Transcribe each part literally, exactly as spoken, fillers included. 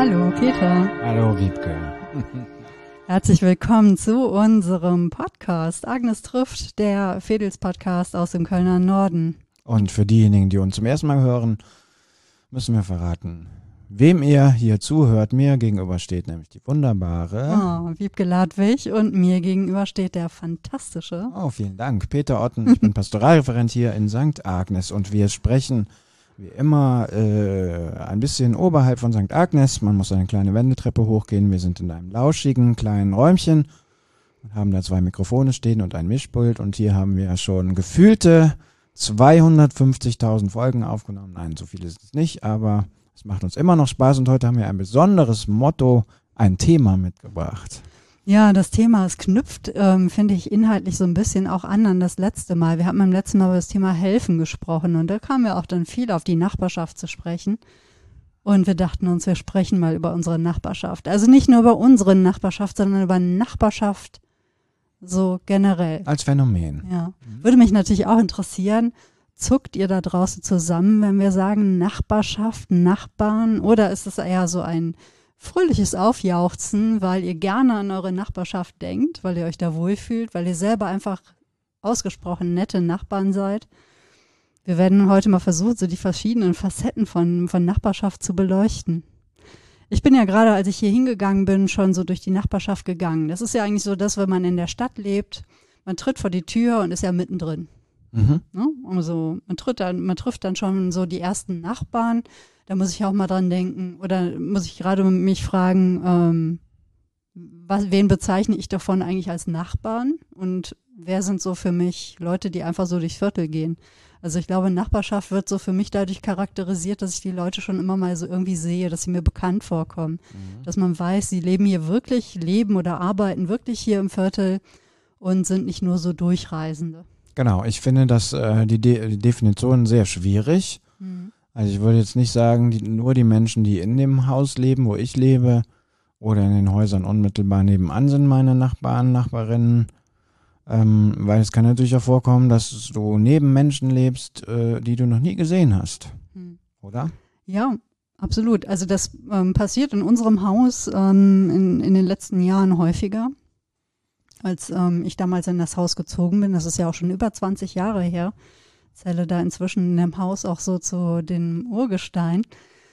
Hallo Peter. Hallo Wiebke. Herzlich willkommen zu unserem Podcast Agnes trifft, der Fedels-Podcast aus dem Kölner Norden. Und für diejenigen, die uns zum ersten Mal hören, müssen wir verraten, wem ihr hier zuhört. Mir gegenüber steht nämlich die wunderbare Oh, Wiebke Ladwig und mir gegenüber steht der fantastische. Oh, vielen Dank. Peter Otten, ich bin Pastoralreferent hier in Sankt Agnes und wir sprechen wie immer äh, ein bisschen oberhalb von Sankt Agnes. Man muss eine kleine Wendeltreppe hochgehen. Wir sind in einem lauschigen kleinen Räumchen und haben da zwei Mikrofone stehen und ein Mischpult. Und hier haben wir schon gefühlte zweihundertfünfzigtausend Folgen aufgenommen. Nein, so viele ist es nicht, aber es macht uns immer noch Spaß. Und heute haben wir ein besonderes Motto, ein Thema mitgebracht. Ja, das Thema, es knüpft, ähm, finde ich, inhaltlich so ein bisschen auch an an das letzte Mal. Wir hatten beim letzten Mal über das Thema Helfen gesprochen und da kamen wir auch dann viel auf die Nachbarschaft zu sprechen. Und wir dachten uns, wir sprechen mal über unsere Nachbarschaft. Also nicht nur über unsere Nachbarschaft, sondern über Nachbarschaft so generell. Als Phänomen. Ja, würde mich natürlich auch interessieren, zuckt ihr da draußen zusammen, wenn wir sagen Nachbarschaft, Nachbarn, oder ist es eher so ein fröhliches Aufjauchzen, weil ihr gerne an eure Nachbarschaft denkt, weil ihr euch da wohlfühlt, weil ihr selber einfach ausgesprochen nette Nachbarn seid? Wir werden heute mal versuchen, so die verschiedenen Facetten von, von Nachbarschaft zu beleuchten. Ich bin ja gerade, als ich hier hingegangen bin, schon so durch die Nachbarschaft gegangen. Das ist ja eigentlich so, dass wenn man in der Stadt lebt, man tritt vor die Tür und ist ja mittendrin. Mhm. Ne? Also man tritt dann, man trifft dann schon so die ersten Nachbarn. Da muss ich auch mal dran denken oder muss ich gerade mich fragen, ähm, was, wen bezeichne ich davon eigentlich als Nachbarn und wer sind so für mich Leute, die einfach so durchs Viertel gehen? Also ich glaube, Nachbarschaft wird so für mich dadurch charakterisiert, dass ich die Leute schon immer mal so irgendwie sehe, dass sie mir bekannt vorkommen. Mhm. Dass man weiß, sie leben hier wirklich, leben oder arbeiten wirklich hier im Viertel und sind nicht nur so Durchreisende. Genau, ich finde das äh, die, De- die Definition sehr schwierig. Mhm. Also ich würde jetzt nicht sagen, die, nur die Menschen, die in dem Haus leben, wo ich lebe, oder in den Häusern unmittelbar nebenan sind meine Nachbarn, Nachbarinnen, ähm, weil es kann natürlich auch vorkommen, dass du neben Menschen lebst, äh, die du noch nie gesehen hast, hm. oder? Ja, absolut. Also das ähm, passiert in unserem Haus ähm, in, in den letzten Jahren häufiger. Als ähm, ich damals in das Haus gezogen bin, das ist ja auch schon über zwanzig Jahre her, zähle da inzwischen in dem Haus auch so zu den Urgestein.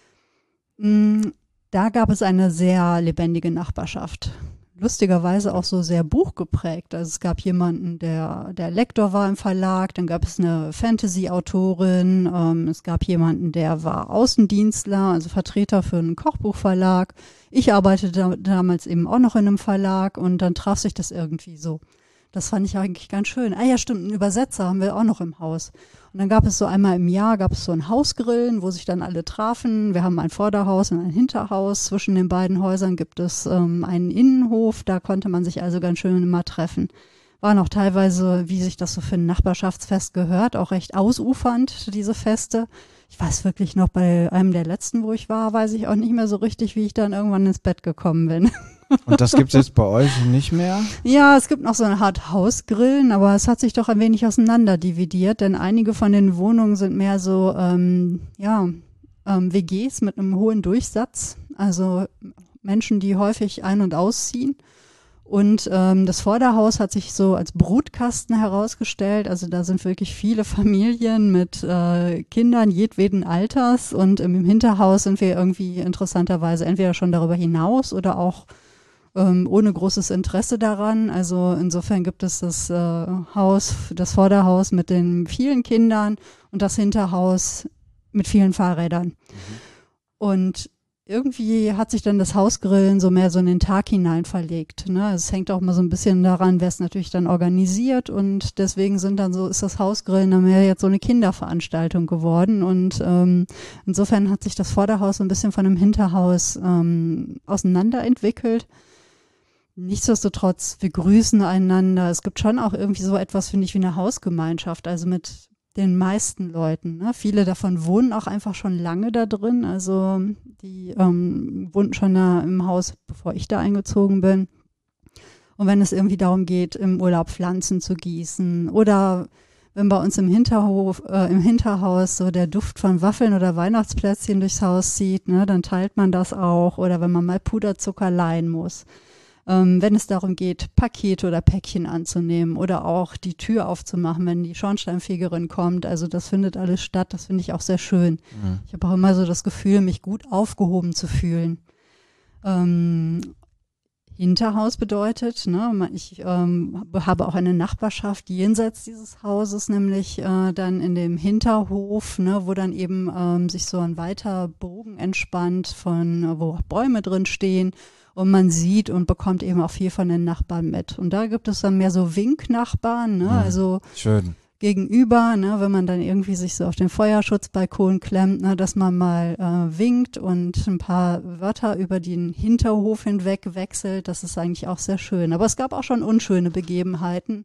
Da gab es eine sehr lebendige Nachbarschaft. Lustigerweise auch so sehr buchgeprägt. Also es gab jemanden, der der Lektor war im Verlag, dann gab es eine Fantasy-Autorin, ähm, es gab jemanden, der war Außendienstler, also Vertreter für einen Kochbuchverlag. Ich arbeitete da, damals eben auch noch in einem Verlag und dann traf sich das irgendwie so. Das fand ich eigentlich ganz schön. Ah ja, stimmt, einen Übersetzer haben wir auch noch im Haus. Und dann gab es so einmal im Jahr, gab es so ein Hausgrillen, wo sich dann alle trafen. Wir haben ein Vorderhaus und ein Hinterhaus. Zwischen den beiden Häusern gibt es ähm, einen Innenhof. Da konnte man sich also ganz schön immer treffen. Waren auch teilweise, wie sich das so für ein Nachbarschaftsfest gehört, auch recht ausufernd, diese Feste. Ich weiß wirklich noch, bei einem der letzten, wo ich war, weiß ich auch nicht mehr so richtig, wie ich dann irgendwann ins Bett gekommen bin. Und das gibt's jetzt bei euch nicht mehr? Ja, es gibt noch so eine Art Hausgrillen, aber es hat sich doch ein wenig auseinander dividiert, denn einige von den Wohnungen sind mehr so, ähm, ja, ähm, W Gs mit einem hohen Durchsatz, also Menschen, die häufig ein- und ausziehen. Und ähm, das Vorderhaus hat sich so als Brutkasten herausgestellt. Also da sind wirklich viele Familien mit äh, Kindern jedweden Alters. Und im Hinterhaus sind wir irgendwie interessanterweise entweder schon darüber hinaus oder auch ähm, ohne großes Interesse daran. Also insofern gibt es das äh, Haus, das Vorderhaus mit den vielen Kindern und das Hinterhaus mit vielen Fahrrädern. Mhm. Und irgendwie hat sich dann das Hausgrillen so mehr so in den Tag hinein verlegt. Ne? Es hängt auch mal so ein bisschen daran, wer es natürlich dann organisiert und deswegen sind dann so, ist das Hausgrillen dann mehr jetzt so eine Kinderveranstaltung geworden und ähm, insofern hat sich das Vorderhaus so ein bisschen von dem Hinterhaus ähm, auseinanderentwickelt. Nichtsdestotrotz, wir grüßen einander. Es gibt schon auch irgendwie so etwas, finde ich, wie eine Hausgemeinschaft, also mit den meisten Leuten. Ne? Viele davon wohnen auch einfach schon lange da drin. Also die ähm, wohnten schon da im Haus, bevor ich da eingezogen bin. Und wenn es irgendwie darum geht, im Urlaub Pflanzen zu gießen oder wenn bei uns im Hinterhof, äh, im Hinterhaus so der Duft von Waffeln oder Weihnachtsplätzchen durchs Haus zieht, ne, dann teilt man das auch. Oder wenn man mal Puderzucker leihen muss. Ähm, wenn es darum geht, Pakete oder Päckchen anzunehmen oder auch die Tür aufzumachen, wenn die Schornsteinfegerin kommt. Also das findet alles statt. Das finde ich auch sehr schön. Mhm. Ich habe auch immer so das Gefühl, mich gut aufgehoben zu fühlen. Ähm, Hinterhaus bedeutet, ne, ich ähm, habe auch eine Nachbarschaft jenseits dieses Hauses, nämlich äh, dann in dem Hinterhof, ne, wo dann eben ähm, sich so ein weiter Bogen entspannt, von wo auch Bäume drin stehen und man sieht und bekommt eben auch viel von den Nachbarn mit. Und da gibt es dann mehr so Winknachbarn, ne, ja, also schön. Gegenüber, ne, wenn man dann irgendwie sich so auf den Feuerschutzbalkon klemmt, ne, dass man mal äh, winkt und ein paar Wörter über den Hinterhof hinweg wechselt, das ist eigentlich auch sehr schön. Aber es gab auch schon unschöne Begebenheiten.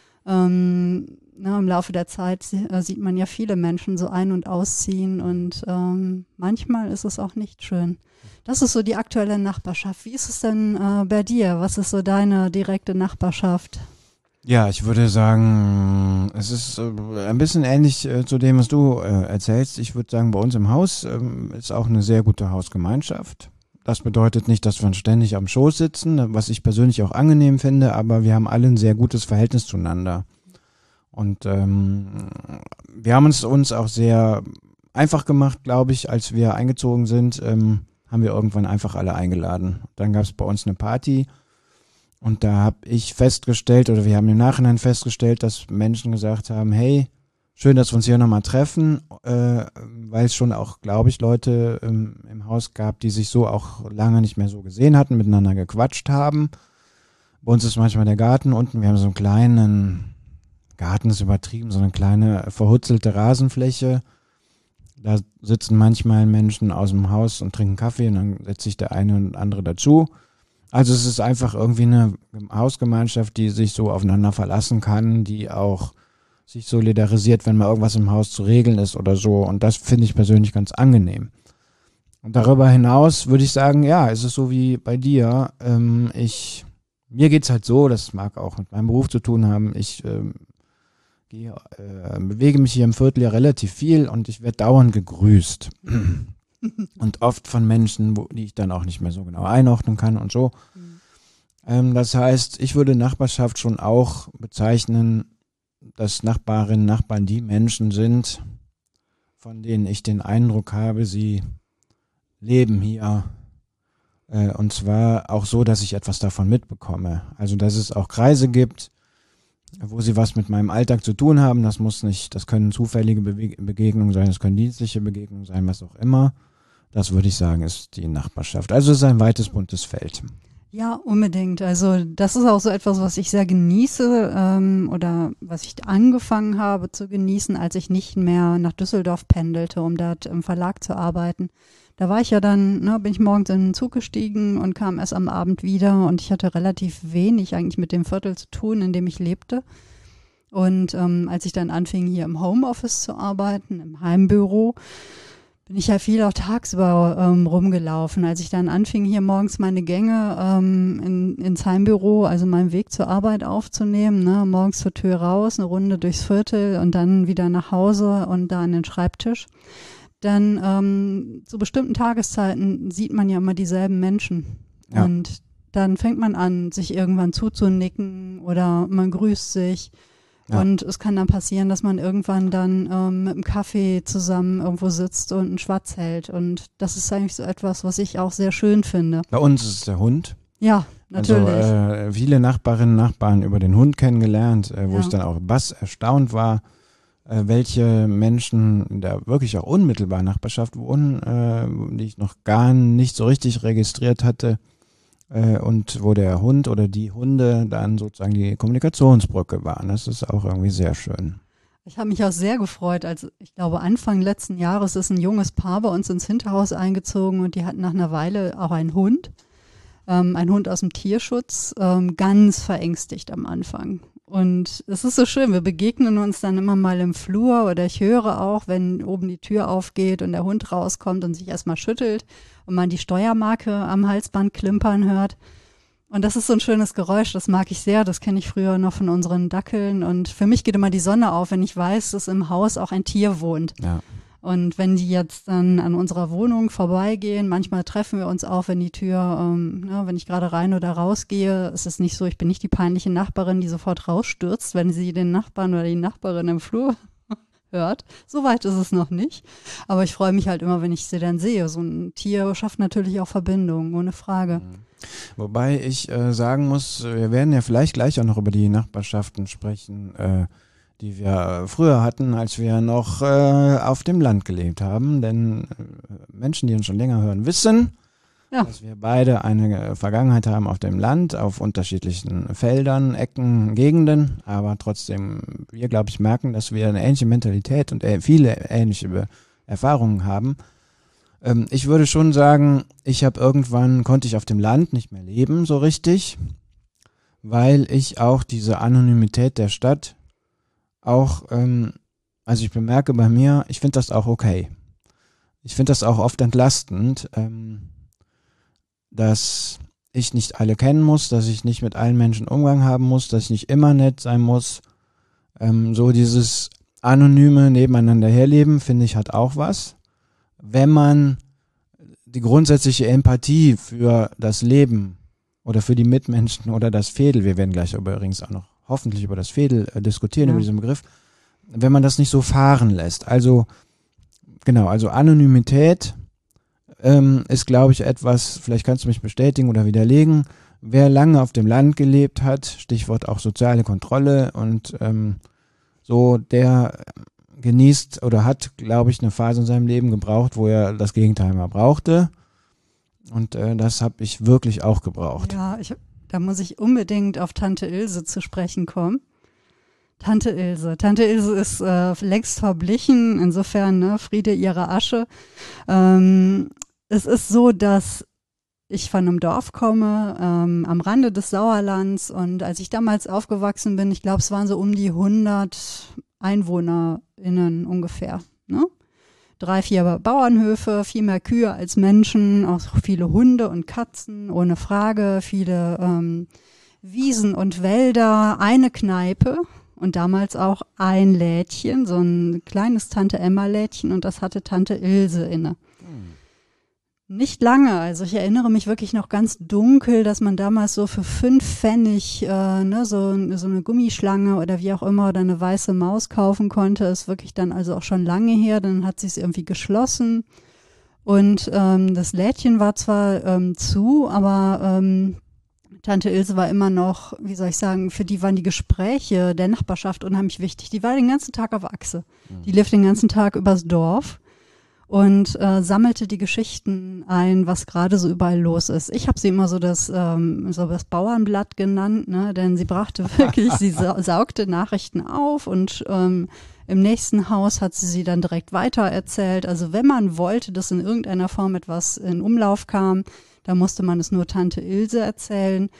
Ähm, ne, im Laufe der Zeit äh, sieht man ja viele Menschen so ein- und ausziehen und ähm, manchmal ist es auch nicht schön. Das ist so die aktuelle Nachbarschaft. Wie ist es denn äh, bei dir? Was ist so deine direkte Nachbarschaft? Ja, ich würde sagen, es ist äh, ein bisschen ähnlich äh, zu dem, was du äh, erzählst. Ich würde sagen, bei uns im Haus ähm, ist auch eine sehr gute Hausgemeinschaft. Das bedeutet nicht, dass wir ständig am Schoß sitzen, was ich persönlich auch angenehm finde, aber wir haben alle ein sehr gutes Verhältnis zueinander. Und ähm, wir haben es uns auch sehr einfach gemacht, glaube ich, als wir eingezogen sind, ähm, haben wir irgendwann einfach alle eingeladen. Dann gab es bei uns eine Party. Und da habe ich festgestellt, oder wir haben im Nachhinein festgestellt, dass Menschen gesagt haben, hey, schön, dass wir uns hier nochmal treffen, äh, weil es schon auch, glaube ich, Leute ähm, im Haus gab, die sich so auch lange nicht mehr so gesehen hatten, miteinander gequatscht haben. Bei uns ist manchmal der Garten unten, wir haben so einen kleinen, Garten ist übertrieben, so eine kleine verhutzelte Rasenfläche. Da sitzen manchmal Menschen aus dem Haus und trinken Kaffee und dann setzt sich der eine und andere dazu. Also es ist einfach irgendwie eine Hausgemeinschaft, die sich so aufeinander verlassen kann, die auch sich solidarisiert, wenn mal irgendwas im Haus zu regeln ist oder so. Und das finde ich persönlich ganz angenehm. Und darüber hinaus würde ich sagen, ja, es ist so wie bei dir. Ähm, ich, mir geht's halt so, das mag auch mit meinem Beruf zu tun haben. Ich ähm, gehe, äh, bewege mich hier im Viertel ja relativ viel und ich werde dauernd gegrüßt. Und oft von Menschen, wo, die ich dann auch nicht mehr so genau einordnen kann und so. Mhm. Ähm, das heißt, ich würde Nachbarschaft schon auch bezeichnen, dass Nachbarinnen, Nachbarn die Menschen sind, von denen ich den Eindruck habe, sie leben hier. Äh, und zwar auch so, dass ich etwas davon mitbekomme. Also, dass es auch Kreise gibt, wo sie was mit meinem Alltag zu tun haben. Das muss nicht, das können zufällige Bewe- Begegnungen sein, das können dienstliche Begegnungen sein, was auch immer. Das würde ich sagen, ist die Nachbarschaft. Also es ist ein weites, buntes Feld. Ja, unbedingt. Also das ist auch so etwas, was ich sehr genieße ähm, oder was ich angefangen habe zu genießen, als ich nicht mehr nach Düsseldorf pendelte, um dort im Verlag zu arbeiten. Da war ich ja dann, ne, bin ich morgens in den Zug gestiegen und kam erst am Abend wieder und ich hatte relativ wenig eigentlich mit dem Viertel zu tun, in dem ich lebte. Und ähm, als ich dann anfing, hier im Homeoffice zu arbeiten, im Heimbüro, bin ich ja viel auch tagsüber ähm, rumgelaufen. Als ich dann anfing, hier morgens meine Gänge ähm, in, ins Heimbüro, also meinen Weg zur Arbeit aufzunehmen, ne, morgens zur Tür raus, eine Runde durchs Viertel und dann wieder nach Hause und da an den Schreibtisch, dann ähm, zu bestimmten Tageszeiten sieht man ja immer dieselben Menschen. Ja. Und dann fängt man an, sich irgendwann zuzunicken oder man grüßt sich. Ja. Und es kann dann passieren, dass man irgendwann dann ähm, mit einem Kaffee zusammen irgendwo sitzt und einen Schwatz hält. Und das ist eigentlich so etwas, was ich auch sehr schön finde. Bei uns ist es der Hund. Ja, natürlich. Also äh, viele Nachbarinnen und Nachbarn über den Hund kennengelernt, äh, wo ja. ich dann auch bass erstaunt war, äh, welche Menschen in der wirklich auch unmittelbaren Nachbarschaft wohnen, äh, die ich noch gar nicht so richtig registriert hatte. Und wo der Hund oder die Hunde dann sozusagen die Kommunikationsbrücke waren. Das ist auch irgendwie sehr schön. Ich habe mich auch sehr gefreut, als ich glaube Anfang letzten Jahres ist ein junges Paar bei uns ins Hinterhaus eingezogen und die hatten nach einer Weile auch einen Hund, ähm, ein Hund aus dem Tierschutz, ähm, ganz verängstigt am Anfang. Und es ist so schön, wir begegnen uns dann immer mal im Flur oder ich höre auch, wenn oben die Tür aufgeht und der Hund rauskommt und sich erstmal schüttelt und man die Steuermarke am Halsband klimpern hört. Und das ist so ein schönes Geräusch, das mag ich sehr, das kenne ich früher noch von unseren Dackeln. Und für mich geht immer die Sonne auf, wenn ich weiß, dass im Haus auch ein Tier wohnt. Ja. Und wenn die jetzt dann an unserer Wohnung vorbeigehen, manchmal treffen wir uns auch, wenn die Tür, ähm, ne, wenn ich gerade rein oder rausgehe, ist es nicht so, ich bin nicht die peinliche Nachbarin, die sofort rausstürzt, wenn sie den Nachbarn oder die Nachbarin im Flur hört. So weit ist es noch nicht. Aber ich freue mich halt immer, wenn ich sie dann sehe. So ein Tier schafft natürlich auch Verbindung, ohne Frage. Wobei ich äh, sagen muss, wir werden ja vielleicht gleich auch noch über die Nachbarschaften sprechen, äh, die wir früher hatten, als wir noch äh, auf dem Land gelebt haben. Denn äh, Menschen, die uns schon länger hören, wissen, ja. dass wir beide eine Vergangenheit haben auf dem Land, auf unterschiedlichen Feldern, Ecken, Gegenden. Aber trotzdem, wir, glaube ich, merken, dass wir eine ähnliche Mentalität und äh, viele ähnliche Be- Erfahrungen haben. Ähm, ich würde schon sagen, ich habe irgendwann, konnte ich auf dem Land nicht mehr leben, so richtig, weil ich auch diese Anonymität der Stadt auch, ähm, also ich bemerke bei mir, ich finde das auch okay. Ich finde das auch oft entlastend, ähm, dass ich nicht alle kennen muss, dass ich nicht mit allen Menschen Umgang haben muss, dass ich nicht immer nett sein muss. Ähm, so dieses anonyme Nebeneinander herleben, finde ich, hat auch was. Wenn man die grundsätzliche Empathie für das Leben oder für die Mitmenschen oder das Fädel, wir werden gleich übrigens auch noch hoffentlich über das Fädel äh, diskutieren, ja. über diesen Begriff, wenn man das nicht so fahren lässt. Also, genau, also Anonymität ähm, ist, glaube ich, etwas, vielleicht kannst du mich bestätigen oder widerlegen, wer lange auf dem Land gelebt hat, Stichwort auch soziale Kontrolle und ähm, so, der genießt oder hat, glaube ich, eine Phase in seinem Leben gebraucht, wo er das Gegenteil mal brauchte. Und äh, das habe ich wirklich auch gebraucht. Ja, ich, da muss ich unbedingt auf Tante Ilse zu sprechen kommen. Tante Ilse. Tante Ilse ist äh, längst verblichen, insofern ne, Friede ihrer Asche. Ähm, es ist so, dass ich von einem Dorf komme, ähm, am Rande des Sauerlands, und als ich damals aufgewachsen bin, ich glaube, es waren so um die hundert EinwohnerInnen ungefähr, ne? Drei, vier Bauernhöfe, viel mehr Kühe als Menschen, auch viele Hunde und Katzen, ohne Frage, viele ähm, Wiesen und Wälder, eine Kneipe und damals auch ein Lädchen, so ein kleines Tante-Emma-Lädchen, und das hatte Tante Ilse inne. Nicht lange, also ich erinnere mich wirklich noch ganz dunkel, dass man damals so für fünf Pfennig äh, ne, so, so eine Gummischlange oder wie auch immer oder eine weiße Maus kaufen konnte. Ist wirklich dann also auch schon lange her, dann hat sie es irgendwie geschlossen. Und ähm, das Lädchen war zwar ähm, zu, aber ähm, Tante Ilse war immer noch, wie soll ich sagen, für die waren die Gespräche der Nachbarschaft unheimlich wichtig. Die war den ganzen Tag auf Achse. Die lief den ganzen Tag übers Dorf und äh, sammelte die Geschichten ein, was gerade so überall los ist. Ich habe sie immer so das ähm, so das Bauernblatt genannt, ne, denn sie brachte wirklich, sie sa- saugte Nachrichten auf und ähm, im nächsten Haus hat sie sie dann direkt weitererzählt. Also wenn man wollte, dass in irgendeiner Form etwas in Umlauf kam, da musste man es nur Tante Ilse erzählen.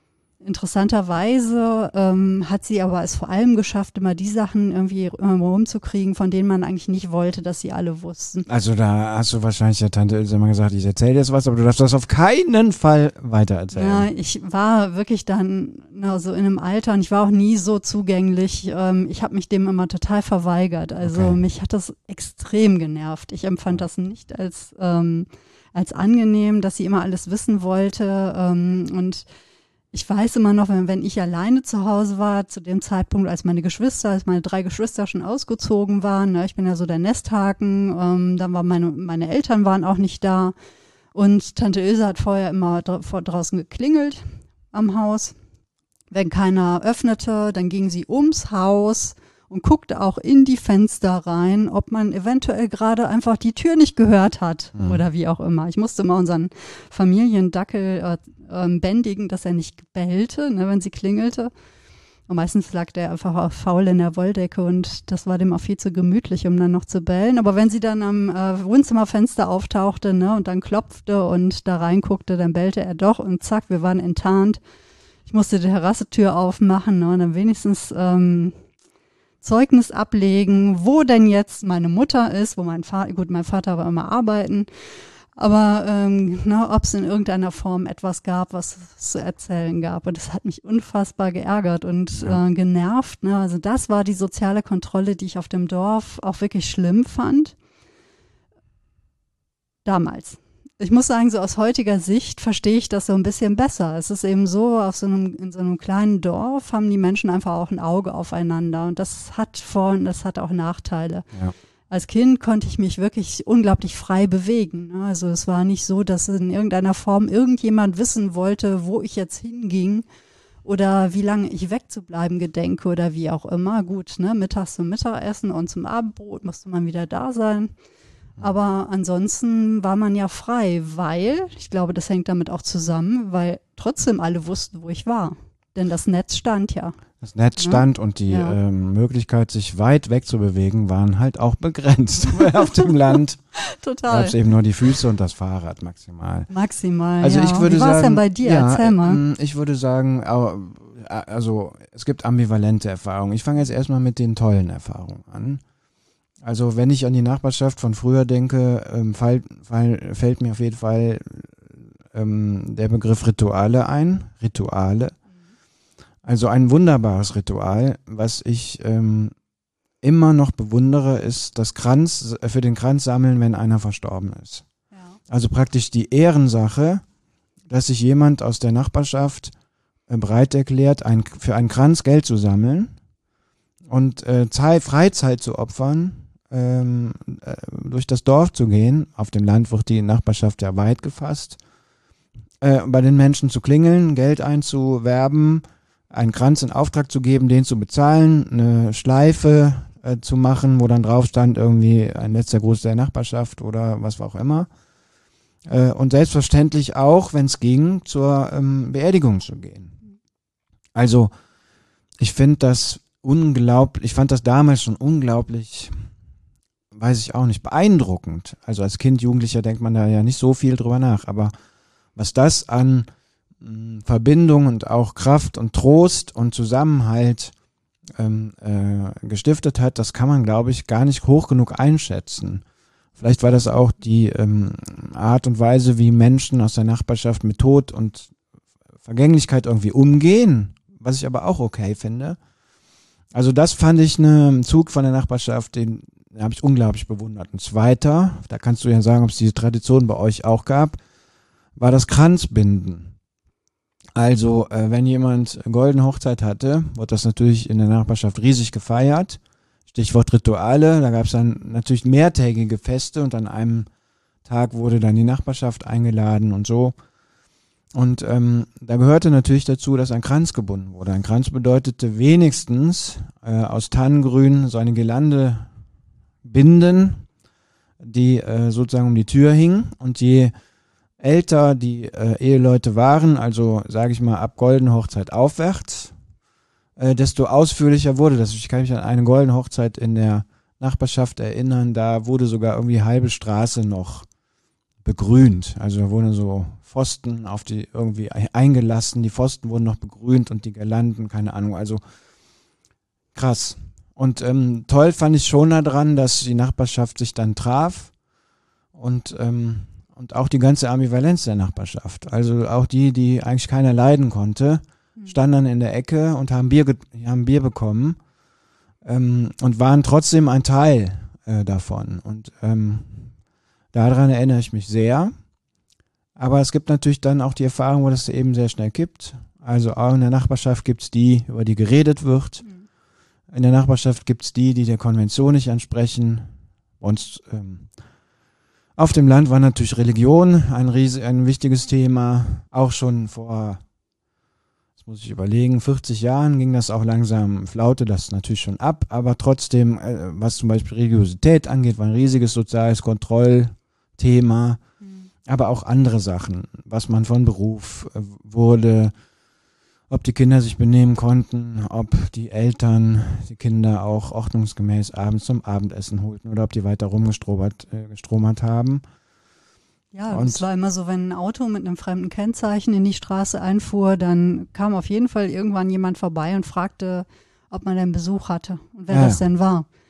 Interessanterweise ähm, hat sie aber es vor allem geschafft, immer die Sachen irgendwie rumzukriegen, von denen man eigentlich nicht wollte, dass sie alle wussten. Also da hast du wahrscheinlich der Tante Ilse immer gesagt, ich erzähle jetzt was, aber du darfst das auf keinen Fall weitererzählen. Ja, ich war wirklich dann na, so in einem Alter und ich war auch nie so zugänglich. Ähm, ich habe mich dem immer total verweigert. Also Okay. mich hat das extrem genervt. Ich empfand das nicht als, ähm, als angenehm, dass sie immer alles wissen wollte. Ähm, und ich weiß immer noch, wenn, wenn ich alleine zu Hause war, zu dem Zeitpunkt, als meine Geschwister, als meine drei Geschwister schon ausgezogen waren, ne, ich bin ja so der Nesthaken, ähm, dann waren meine, meine Eltern waren auch nicht da und Tante Ilse hat vorher immer dra- vor draußen geklingelt am Haus. Wenn keiner öffnete, dann ging sie ums Haus und guckte auch in die Fenster rein, ob man eventuell gerade einfach die Tür nicht gehört hat Mhm. oder wie auch immer. Ich musste mal unseren Familiendackel äh, ähm, bändigen, dass er nicht bellte, ne, wenn sie klingelte. Und meistens lag der einfach auch faul in der Wolldecke und das war dem auch viel zu gemütlich, um dann noch zu bellen. Aber wenn sie dann am äh, Wohnzimmerfenster auftauchte, ne, und dann klopfte und da reinguckte, dann bellte er doch und zack, wir waren enttarnt. Ich musste die Terrassetür aufmachen, ne, und dann wenigstens ähm, Zeugnis ablegen, wo denn jetzt meine Mutter ist, wo mein Vater, gut, mein Vater war immer arbeiten, Aber ähm, ne, ob es in irgendeiner Form etwas gab, was es zu erzählen gab. Und das hat mich unfassbar geärgert und Ja. äh, genervt. Ne? Also das war die soziale Kontrolle, die ich auf dem Dorf auch wirklich schlimm fand. Damals. Ich muss sagen, so aus heutiger Sicht verstehe ich das so ein bisschen besser. Es ist eben so, auf so einem, in so einem kleinen Dorf haben die Menschen einfach auch ein Auge aufeinander. Und das hat Vor- und das hat auch Nachteile. Ja. Als Kind konnte ich mich wirklich unglaublich frei bewegen. Ne? Also es war nicht so, dass in irgendeiner Form irgendjemand wissen wollte, wo ich jetzt hinging oder wie lange ich wegzubleiben gedenke oder wie auch immer. Gut, ne? Mittags zum Mittagessen und zum Abendbrot musste man wieder da sein. Aber ansonsten war man ja frei, weil, ich glaube, das hängt damit auch zusammen, weil trotzdem alle wussten, wo ich war. Denn das Netz stand ja. Das Netz stand ja. Und die Ja. ähm, Möglichkeit, sich weit wegzubewegen, waren halt auch begrenzt. Weil auf dem Land Total. gab es eben nur die Füße und das Fahrrad maximal. Maximal, Also ja. ich würde Wie war es sagen, denn bei dir? ja, Erzähl mal. ähm, Ich würde sagen, au- also es gibt ambivalente Erfahrungen. Ich fange jetzt erstmal mit den tollen Erfahrungen an. Also wenn ich an die Nachbarschaft von früher denke, ähm, fall, fall, fällt mir auf jeden Fall ähm, der Begriff Rituale ein. Rituale. Also ein wunderbares Ritual, was ich ähm, immer noch bewundere, ist das Kranz, für den Kranz sammeln, wenn einer verstorben ist. Ja. Also praktisch die Ehrensache, dass sich jemand aus der Nachbarschaft äh, bereit erklärt, ein, für einen Kranz Geld zu sammeln und äh, Zeit, Freizeit zu opfern, ähm, äh, durch das Dorf zu gehen. Auf dem Land wird die Nachbarschaft ja weit gefasst. Äh, bei den Menschen zu klingeln, Geld einzuwerben, einen Kranz in Auftrag zu geben, den zu bezahlen, eine Schleife äh, zu machen, wo dann drauf stand, irgendwie ein letzter Gruß der Nachbarschaft oder was auch immer. Äh, und selbstverständlich auch, wenn es ging, zur ähm, Beerdigung zu gehen. Also ich finde das unglaublich, ich fand das damals schon unglaublich, weiß ich auch nicht, beeindruckend. Also als Kind, Jugendlicher denkt man da ja nicht so viel drüber nach, aber was das an Verbindung und auch Kraft und Trost und Zusammenhalt ähm, äh, gestiftet hat, das kann man, glaube ich, gar nicht hoch genug einschätzen. Vielleicht war das auch die ähm, Art und Weise, wie Menschen aus der Nachbarschaft mit Tod und Vergänglichkeit irgendwie umgehen, was ich aber auch okay finde. Also das fand ich einen Zug von der Nachbarschaft, den, den habe ich unglaublich bewundert. Ein zweiter, da kannst du ja sagen, ob es diese Tradition bei euch auch gab, war das Kranzbinden. Also, äh, wenn jemand goldene Hochzeit hatte, wird das natürlich in der Nachbarschaft riesig gefeiert. Stichwort Rituale, da gab es dann natürlich mehrtägige Feste und an einem Tag wurde dann die Nachbarschaft eingeladen und so. Und ähm, da gehörte natürlich dazu, dass ein Kranz gebunden wurde. Ein Kranz bedeutete wenigstens äh, aus Tannengrün so eine Girlande binden, die äh, sozusagen um die Tür hing, und je älter die äh, Eheleute waren, also sage ich mal ab goldene Hochzeit aufwärts, äh, desto ausführlicher wurde das. Ich kann mich an eine goldene Hochzeit in der Nachbarschaft erinnern, da wurde sogar irgendwie halbe Straße noch begrünt. Also da wurden so Pfosten auf die irgendwie eingelassen, die Pfosten wurden noch begrünt und die Girlanden, keine Ahnung, also krass. Und ähm, toll fand ich schon daran, dass die Nachbarschaft sich dann traf und ähm, Und auch die ganze Ambivalenz der Nachbarschaft. Also auch die, die eigentlich keiner leiden konnte, standen dann in der Ecke und haben Bier, ge- haben Bier bekommen ähm, und waren trotzdem ein Teil äh, davon. Und ähm, daran erinnere ich mich sehr. Aber es gibt natürlich dann auch die Erfahrung, wo das eben sehr schnell kippt. Also auch in der Nachbarschaft gibt es die, über die geredet wird. In der Nachbarschaft gibt es die, die der Konvention nicht entsprechen. Und ähm, auf dem Land war natürlich Religion ein, ries- ein wichtiges Thema. Auch schon vor, das muss ich überlegen, vierzig Jahren ging das auch langsam, flaute das natürlich schon ab. Aber trotzdem, äh, was zum Beispiel Religiosität angeht, war ein riesiges soziales Kontrollthema. Mhm. Aber auch andere Sachen, was man von Beruf äh, wurde, ob die Kinder sich benehmen konnten, ob die Eltern die Kinder auch ordnungsgemäß abends zum Abendessen holten oder ob die weiter rumgestromert äh, gestromert haben. Ja, Und es war immer so, wenn ein Auto mit einem fremden Kennzeichen in die Straße einfuhr, dann kam auf jeden Fall irgendwann jemand vorbei und fragte, ob man denn Besuch hatte und wer Ja. das denn war.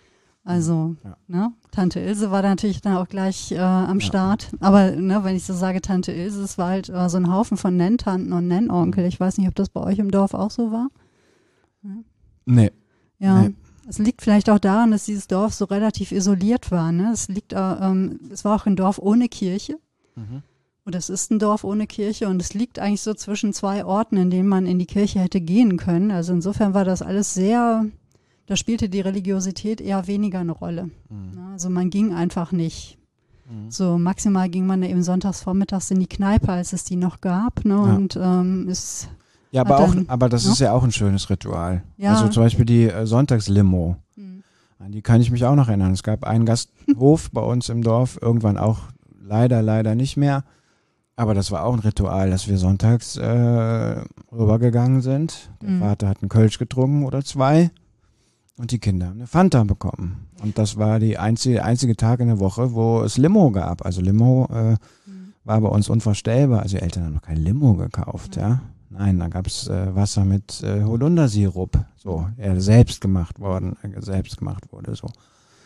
Also, ja. ne, Tante Ilse war da natürlich dann auch gleich äh, am ja. Start. Aber ne, wenn ich so sage Tante Ilse, es war halt äh, so ein Haufen von Nenntanten und Nennonkel. Ich weiß nicht, ob das bei euch im Dorf auch so war. Ja. Nee. Ja. Nee. Es liegt vielleicht auch daran, dass dieses Dorf so relativ isoliert war. Ne? Es liegt, äh, ähm, es war auch ein Dorf ohne Kirche. Mhm. Oder es ist ein Dorf ohne Kirche und es liegt eigentlich so zwischen zwei Orten, in denen man in die Kirche hätte gehen können. Also insofern war das alles sehr, da spielte die Religiosität eher weniger eine Rolle. Mhm. Also man ging einfach nicht. Mhm. So maximal ging man eben sonntags vormittags in die Kneipe, als es die noch gab. Ne? Ja. Und ähm, es Ja, aber auch, dann, aber das ja? ist ja auch ein schönes Ritual. Ja. Also zum Beispiel die äh, Sonntagslimo. Mhm. An die kann ich mich auch noch erinnern. Es gab einen Gasthof bei uns im Dorf, irgendwann auch leider, leider nicht mehr. Aber das war auch ein Ritual, dass wir sonntags äh, rübergegangen sind. Der mhm. Vater hat einen Kölsch getrunken oder zwei und die Kinder haben eine Fanta bekommen. Und das war die einzige, einzige Tag in der Woche, wo es Limo gab. Also Limo äh, mhm. war bei uns unvorstellbar. Also die Eltern haben noch kein Limo gekauft, mhm. ja. Nein, da gab es äh, Wasser mit äh, Holundersirup, so, er selbst gemacht worden, äh, selbst gemacht wurde, so.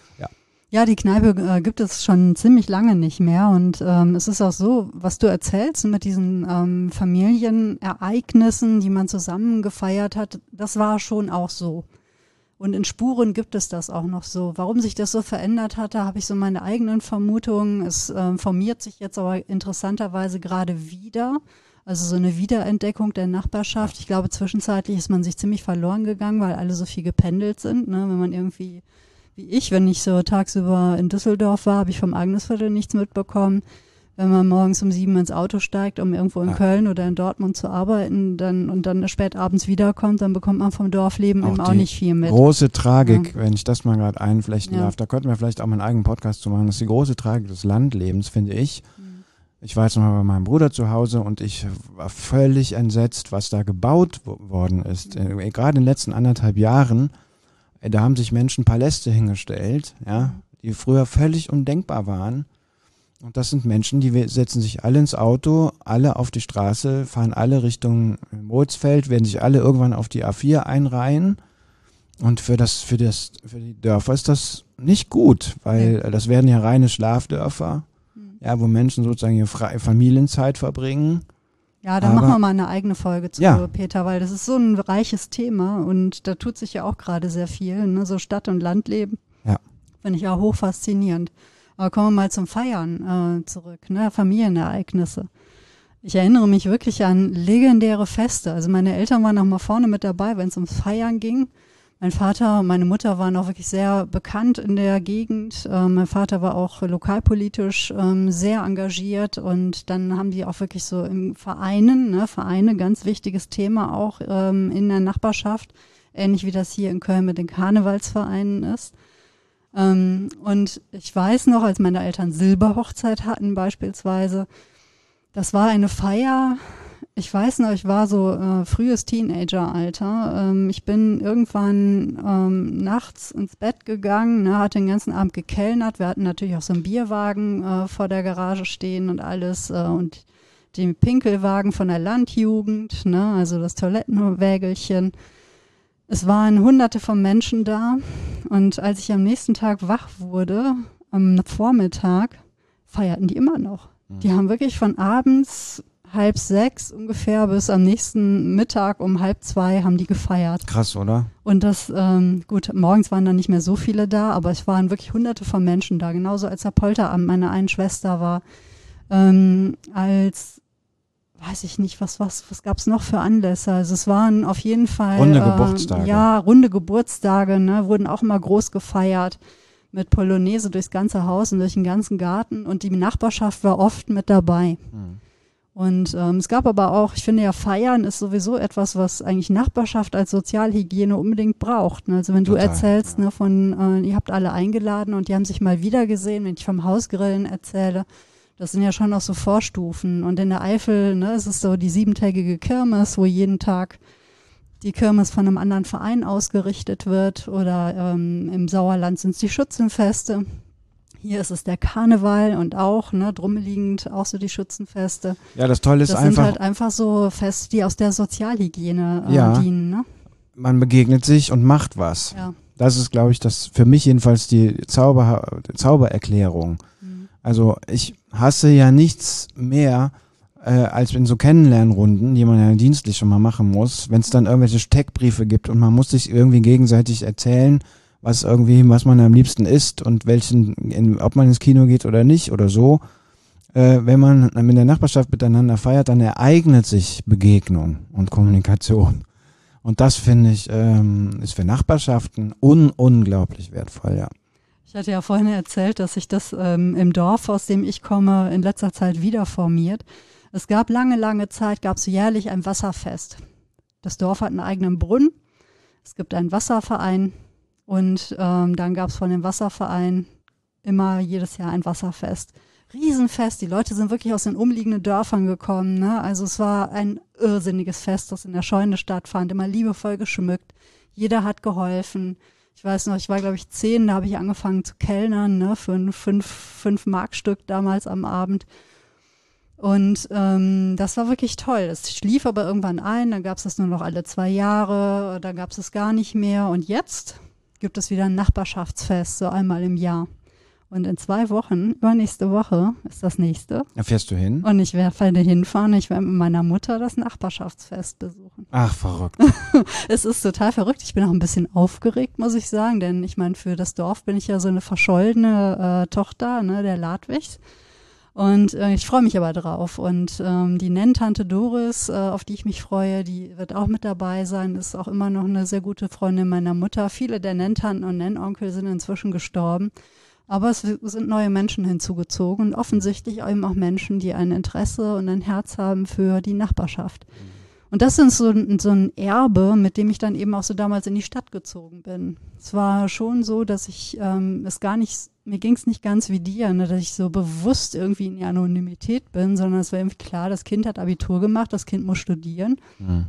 Ja, die Kneipe äh, gibt es schon ziemlich lange nicht mehr und ähm, es ist auch so, was du erzählst mit diesen ähm, Familienereignissen, die man zusammen gefeiert hat, das war schon auch so. Und in Spuren gibt es das auch noch so. Warum sich das so verändert hatte, habe ich so meine eigenen Vermutungen. Es äh, formiert sich jetzt aber interessanterweise gerade wieder. Also so eine Wiederentdeckung der Nachbarschaft. Ich glaube, zwischenzeitlich ist man sich ziemlich verloren gegangen, weil alle so viel gependelt sind, ne? Wenn man irgendwie wie ich, wenn ich so tagsüber in Düsseldorf war, habe ich vom Agnesviertel nichts mitbekommen. Wenn man morgens um sieben ins Auto steigt, um irgendwo in ja. Köln oder in Dortmund zu arbeiten, dann und dann spät abends wiederkommt, dann bekommt man vom Dorfleben auch eben auch nicht viel mit. Große Tragik, ja. wenn ich das mal gerade einflechten ja. darf, da könnten wir vielleicht auch mal einen eigenen Podcast zu machen. Das ist die große Tragik des Landlebens, finde ich. Mhm. Ich war jetzt noch mal bei meinem Bruder zu Hause und ich war völlig entsetzt, was da gebaut w- worden ist. Mhm. Äh, gerade in den letzten anderthalb Jahren. Da haben sich Menschen Paläste hingestellt, ja, die früher völlig undenkbar waren. Und das sind Menschen, die setzen sich alle ins Auto, alle auf die Straße, fahren alle Richtung Mozfeld, werden sich alle irgendwann auf die A vier einreihen. Und für das, für das, für die Dörfer ist das nicht gut, weil ja. das werden ja reine Schlafdörfer, mhm. ja, wo Menschen sozusagen ihre freie Familienzeit verbringen. Ja, da machen wir mal eine eigene Folge zu, ja. Peter, weil das ist so ein reiches Thema und da tut sich ja auch gerade sehr viel, ne? So Stadt- und Landleben. Ja. Finde ich auch hoch faszinierend. Aber kommen wir mal zum Feiern äh, zurück, ne? Familienereignisse. Ich erinnere mich wirklich an legendäre Feste. Also meine Eltern waren noch mal vorne mit dabei, wenn es ums Feiern ging. Mein Vater und meine Mutter waren auch wirklich sehr bekannt in der Gegend. Ähm, mein Vater war auch lokalpolitisch ähm, sehr engagiert und dann haben die auch wirklich so im Vereinen, ne, Vereine, ganz wichtiges Thema auch ähm, in der Nachbarschaft, ähnlich wie das hier in Köln mit den Karnevalsvereinen ist. Ähm, und ich weiß noch, als meine Eltern Silberhochzeit hatten beispielsweise, das war eine Feier. Ich weiß noch, ich war so äh, frühes Teenageralter. Ähm, ich bin irgendwann ähm, nachts ins Bett gegangen, ne, hatte den ganzen Abend gekellnert. Wir hatten natürlich auch so einen Bierwagen äh, vor der Garage stehen und alles äh, und den Pinkelwagen von der Landjugend, ne, also das Toilettenwägelchen. Es waren hunderte von Menschen da und als ich am nächsten Tag wach wurde, am Vormittag, feierten die immer noch. Mhm. Die haben wirklich von abends halb sechs ungefähr bis am nächsten Mittag um halb zwei haben die gefeiert. Krass, oder? Und das, ähm, gut, morgens waren dann nicht mehr so viele da, aber es waren wirklich hunderte von Menschen da. Genauso als der Polterabend meiner einen Schwester war. Ähm, als, weiß ich nicht, was, was, was gab es noch für Anlässe? Also es waren auf jeden Fall runde äh, Geburtstage. Ja, runde Geburtstage, ne, wurden auch immer groß gefeiert. Mit Polonaise durchs ganze Haus und durch den ganzen Garten. Und die Nachbarschaft war oft mit dabei. Hm. Und ähm, es gab aber auch, ich finde ja, Feiern ist sowieso etwas, was eigentlich Nachbarschaft als Sozialhygiene unbedingt braucht. Ne? Also wenn Total, du erzählst, ja. ne, von, äh, ihr habt alle eingeladen und die haben sich mal wieder gesehen, wenn ich vom Hausgrillen erzähle, das sind ja schon noch so Vorstufen. Und in der Eifel, ne, es ist so die siebentägige Kirmes, wo jeden Tag die Kirmes von einem anderen Verein ausgerichtet wird. Oder ähm, im Sauerland sind es die Schützenfeste. Hier ist es der Karneval und auch, ne, drum liegend auch so die Schützenfeste. Ja, das Tolle ist das einfach. Das sind halt einfach so Feste, die aus der Sozialhygiene äh, ja, dienen, ne? Man begegnet sich und macht was. Ja. Das ist, glaube ich, das für mich jedenfalls die Zauber, Zaubererklärung. Mhm. Also ich hasse ja nichts mehr, äh, als in so Kennenlernrunden, die man ja dienstlich schon mal machen muss, wenn es dann irgendwelche Steckbriefe gibt und man muss sich irgendwie gegenseitig erzählen, was irgendwie, was man am liebsten isst und welchen, in, ob man ins Kino geht oder nicht oder so. Äh, wenn man in der Nachbarschaft miteinander feiert, dann ereignet sich Begegnung und Kommunikation. Und das finde ich, ähm, ist für Nachbarschaften un unglaublich wertvoll, ja. Ich hatte ja vorhin erzählt, dass sich das ähm, im Dorf, aus dem ich komme, in letzter Zeit wieder formiert. Es gab lange, lange Zeit, gab es jährlich ein Wasserfest. Das Dorf hat einen eigenen Brunnen. Es gibt einen Wasserverein und ähm, dann gab es von dem Wasserverein immer jedes Jahr ein Wasserfest. Riesenfest, die Leute sind wirklich aus den umliegenden Dörfern gekommen, ne? Also es war ein irrsinniges Fest, das in der Scheune stattfand, immer liebevoll geschmückt. Jeder hat geholfen. Ich weiß noch, ich war, glaube ich, zehn, da habe ich angefangen zu kellnern, ne, für ein fünf, fünf Markstück damals am Abend. Und ähm, das war wirklich toll. Es schlief aber irgendwann ein, dann gab es das nur noch alle zwei Jahre, dann gab es es gar nicht mehr. Und jetzt gibt es wieder ein Nachbarschaftsfest, so einmal im Jahr. Und in zwei Wochen, übernächste Woche, ist das nächste. Da fährst du hin? Und ich werde hinfahren, ich werde mit meiner Mutter das Nachbarschaftsfest besuchen. Ach, verrückt. Es ist total verrückt. Ich bin auch ein bisschen aufgeregt, muss ich sagen, denn ich meine, für das Dorf bin ich ja so eine verschollene äh, Tochter, ne, der Ladwigs. Und äh, ich freue mich aber drauf. Und ähm, die Nenntante Doris, äh, auf die ich mich freue, die wird auch mit dabei sein, ist auch immer noch eine sehr gute Freundin meiner Mutter. Viele der Nenntanten und Nennonkel sind inzwischen gestorben. Aber es sind neue Menschen hinzugezogen und offensichtlich eben auch Menschen, die ein Interesse und ein Herz haben für die Nachbarschaft. Und das ist so, so ein Erbe, mit dem ich dann eben auch so damals in die Stadt gezogen bin. Es war schon so, dass ich ähm, es gar nicht, mir ging es nicht ganz wie dir, ne, dass ich so bewusst irgendwie in die Anonymität bin, sondern es war irgendwie klar, das Kind hat Abitur gemacht, das Kind muss studieren. Mhm.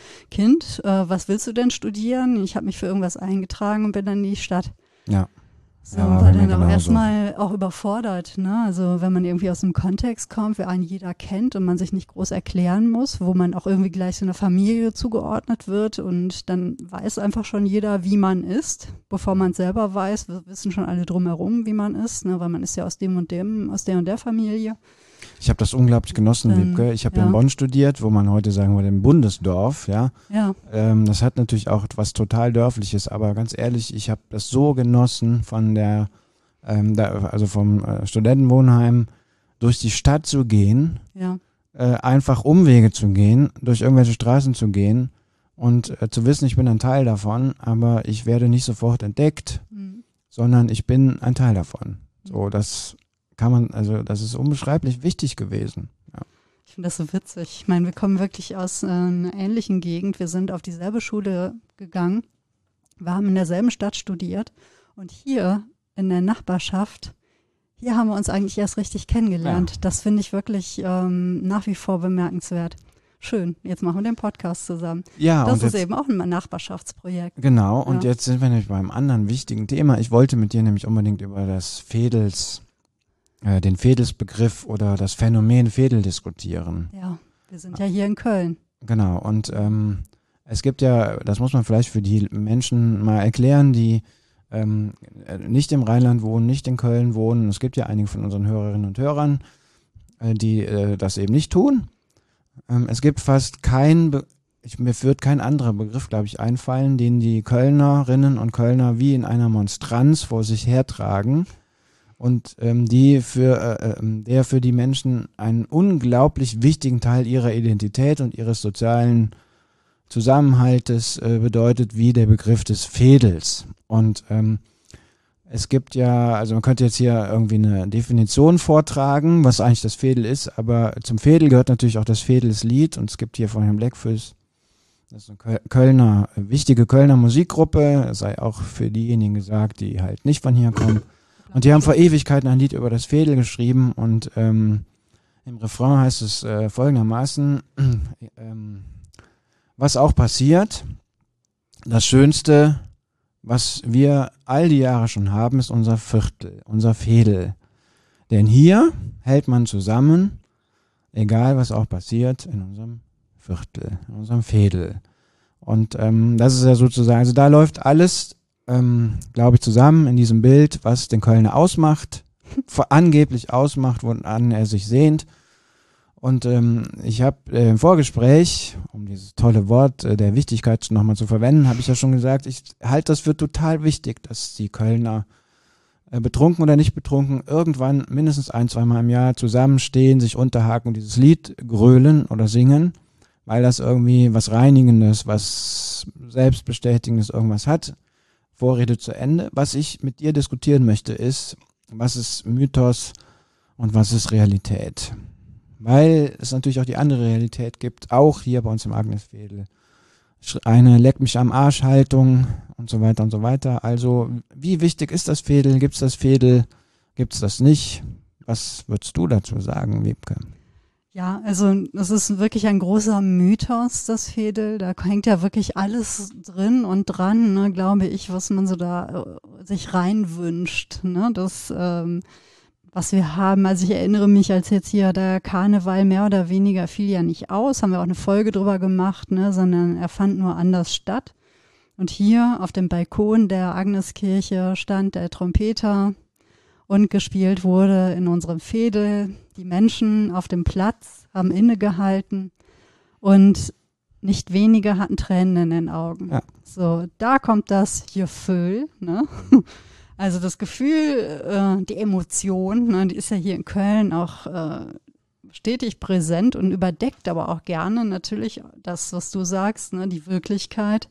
Kind, äh, was willst du denn studieren? Ich habe mich für irgendwas eingetragen und bin dann in die Stadt. Ja. So, ja, war dann aber erstmal auch überfordert, ne? Also wenn man irgendwie aus einem Kontext kommt, wer einen jeder kennt und man sich nicht groß erklären muss, wo man auch irgendwie gleich so einer Familie zugeordnet wird und dann weiß einfach schon jeder, wie man ist, bevor man es selber weiß, wissen schon alle drumherum, wie man ist, ne? Weil man ist ja aus dem und dem, aus der und der Familie. Ich habe das unglaublich genossen, ähm, Wiebke. Ich habe ja. in Bonn studiert, wo man heute sagen würde, im Bundesdorf, ja. ja. Ähm, das hat natürlich auch etwas total Dörfliches, aber ganz ehrlich, ich habe das so genossen, von der, ähm, da, also vom äh, Studentenwohnheim durch die Stadt zu gehen, ja. äh, einfach Umwege zu gehen, durch irgendwelche Straßen zu gehen und äh, zu wissen, ich bin ein Teil davon, aber ich werde nicht sofort entdeckt, mhm. sondern ich bin ein Teil davon. So, das kann man, also das ist unbeschreiblich wichtig gewesen. Ja. Ich finde das so witzig. Ich meine, wir kommen wirklich aus äh, einer ähnlichen Gegend. Wir sind auf dieselbe Schule gegangen. Wir haben in derselben Stadt studiert. Und hier in der Nachbarschaft, hier haben wir uns eigentlich erst richtig kennengelernt. Ja. Das finde ich wirklich ähm, nach wie vor bemerkenswert. Schön, jetzt machen wir den Podcast zusammen. Ja, das und ist jetzt, eben auch ein Nachbarschaftsprojekt. Genau, und ja. jetzt sind wir nämlich beim anderen wichtigen Thema. Ich wollte mit dir nämlich unbedingt über das Fädels den Fädelsbegriff oder das Phänomen Fädel diskutieren. Ja, wir sind ja hier in Köln. Genau, und ähm, es gibt ja, das muss man vielleicht für die Menschen mal erklären, die ähm, nicht im Rheinland wohnen, nicht in Köln wohnen. Es gibt ja einige von unseren Hörerinnen und Hörern, äh, die äh, das eben nicht tun. Ähm, es gibt fast kein, Be- ich, mir wird kein anderer Begriff, glaube ich, einfallen, den die Kölnerinnen und Kölner wie in einer Monstranz vor sich hertragen. Und ähm, die für, äh, der für die Menschen einen unglaublich wichtigen Teil ihrer Identität und ihres sozialen Zusammenhaltes äh, bedeutet, wie der Begriff des Fädels. Und ähm, es gibt ja, also man könnte jetzt hier irgendwie eine Definition vortragen, was eigentlich das Fädel ist, aber zum Fädel gehört natürlich auch das Fädelslied und es gibt hier von Herrn Blackfuss, das ist eine Kölner, wichtige Kölner Musikgruppe, sei auch für diejenigen gesagt, die halt nicht von hier kommen. Und die haben vor Ewigkeiten ein Lied über das Fädel geschrieben und ähm, im Refrain heißt es äh, folgendermaßen, ähm, was auch passiert, das Schönste, was wir all die Jahre schon haben, ist unser Viertel, unser Fädel. Denn hier hält man zusammen, egal was auch passiert, in unserem Viertel, in unserem Fädel. Und ähm, das ist ja sozusagen, also da läuft alles ähm, glaube ich, zusammen in diesem Bild, was den Kölner ausmacht, angeblich ausmacht, woran er sich sehnt. Und ähm, ich habe äh, im Vorgespräch, um dieses tolle Wort äh, der Wichtigkeit nochmal zu verwenden, habe ich ja schon gesagt, ich halte das für total wichtig, dass die Kölner äh, betrunken oder nicht betrunken irgendwann mindestens ein, zweimal im Jahr zusammenstehen, sich unterhaken und dieses Lied grölen oder singen, weil das irgendwie was Reinigendes, was Selbstbestätigendes irgendwas hat. Vorrede zu Ende. Was ich mit dir diskutieren möchte ist, was ist Mythos und was ist Realität? Weil es natürlich auch die andere Realität gibt, auch hier bei uns im Agnesvedel. Eine Leck mich am Arsch Haltung und so weiter und so weiter. Also wie wichtig ist das Vedel? Gibt es das Vedel? Gibt es das nicht? Was würdest du dazu sagen, Wiebke? Ja, also das ist wirklich ein großer Mythos, das Vedel. Da hängt ja wirklich alles drin und dran, ne, glaube ich, was man so da äh, sich reinwünscht. Ne? Das ähm, was wir haben, also ich erinnere mich, als jetzt hier der Karneval mehr oder weniger fiel ja nicht aus, haben wir auch eine Folge drüber gemacht, ne, sondern er fand nur anders statt. Und hier auf dem Balkon der Agneskirche stand der Trompeter und gespielt wurde in unserem Vedel. Die Menschen auf dem Platz haben innegehalten und nicht wenige hatten Tränen in den Augen. Ja. So, da kommt das Gefühl, ne? Also das Gefühl, äh, die Emotion, ne, die ist ja hier in Köln auch äh, stetig präsent und überdeckt aber auch gerne natürlich das, was du sagst, ne, die Wirklichkeit.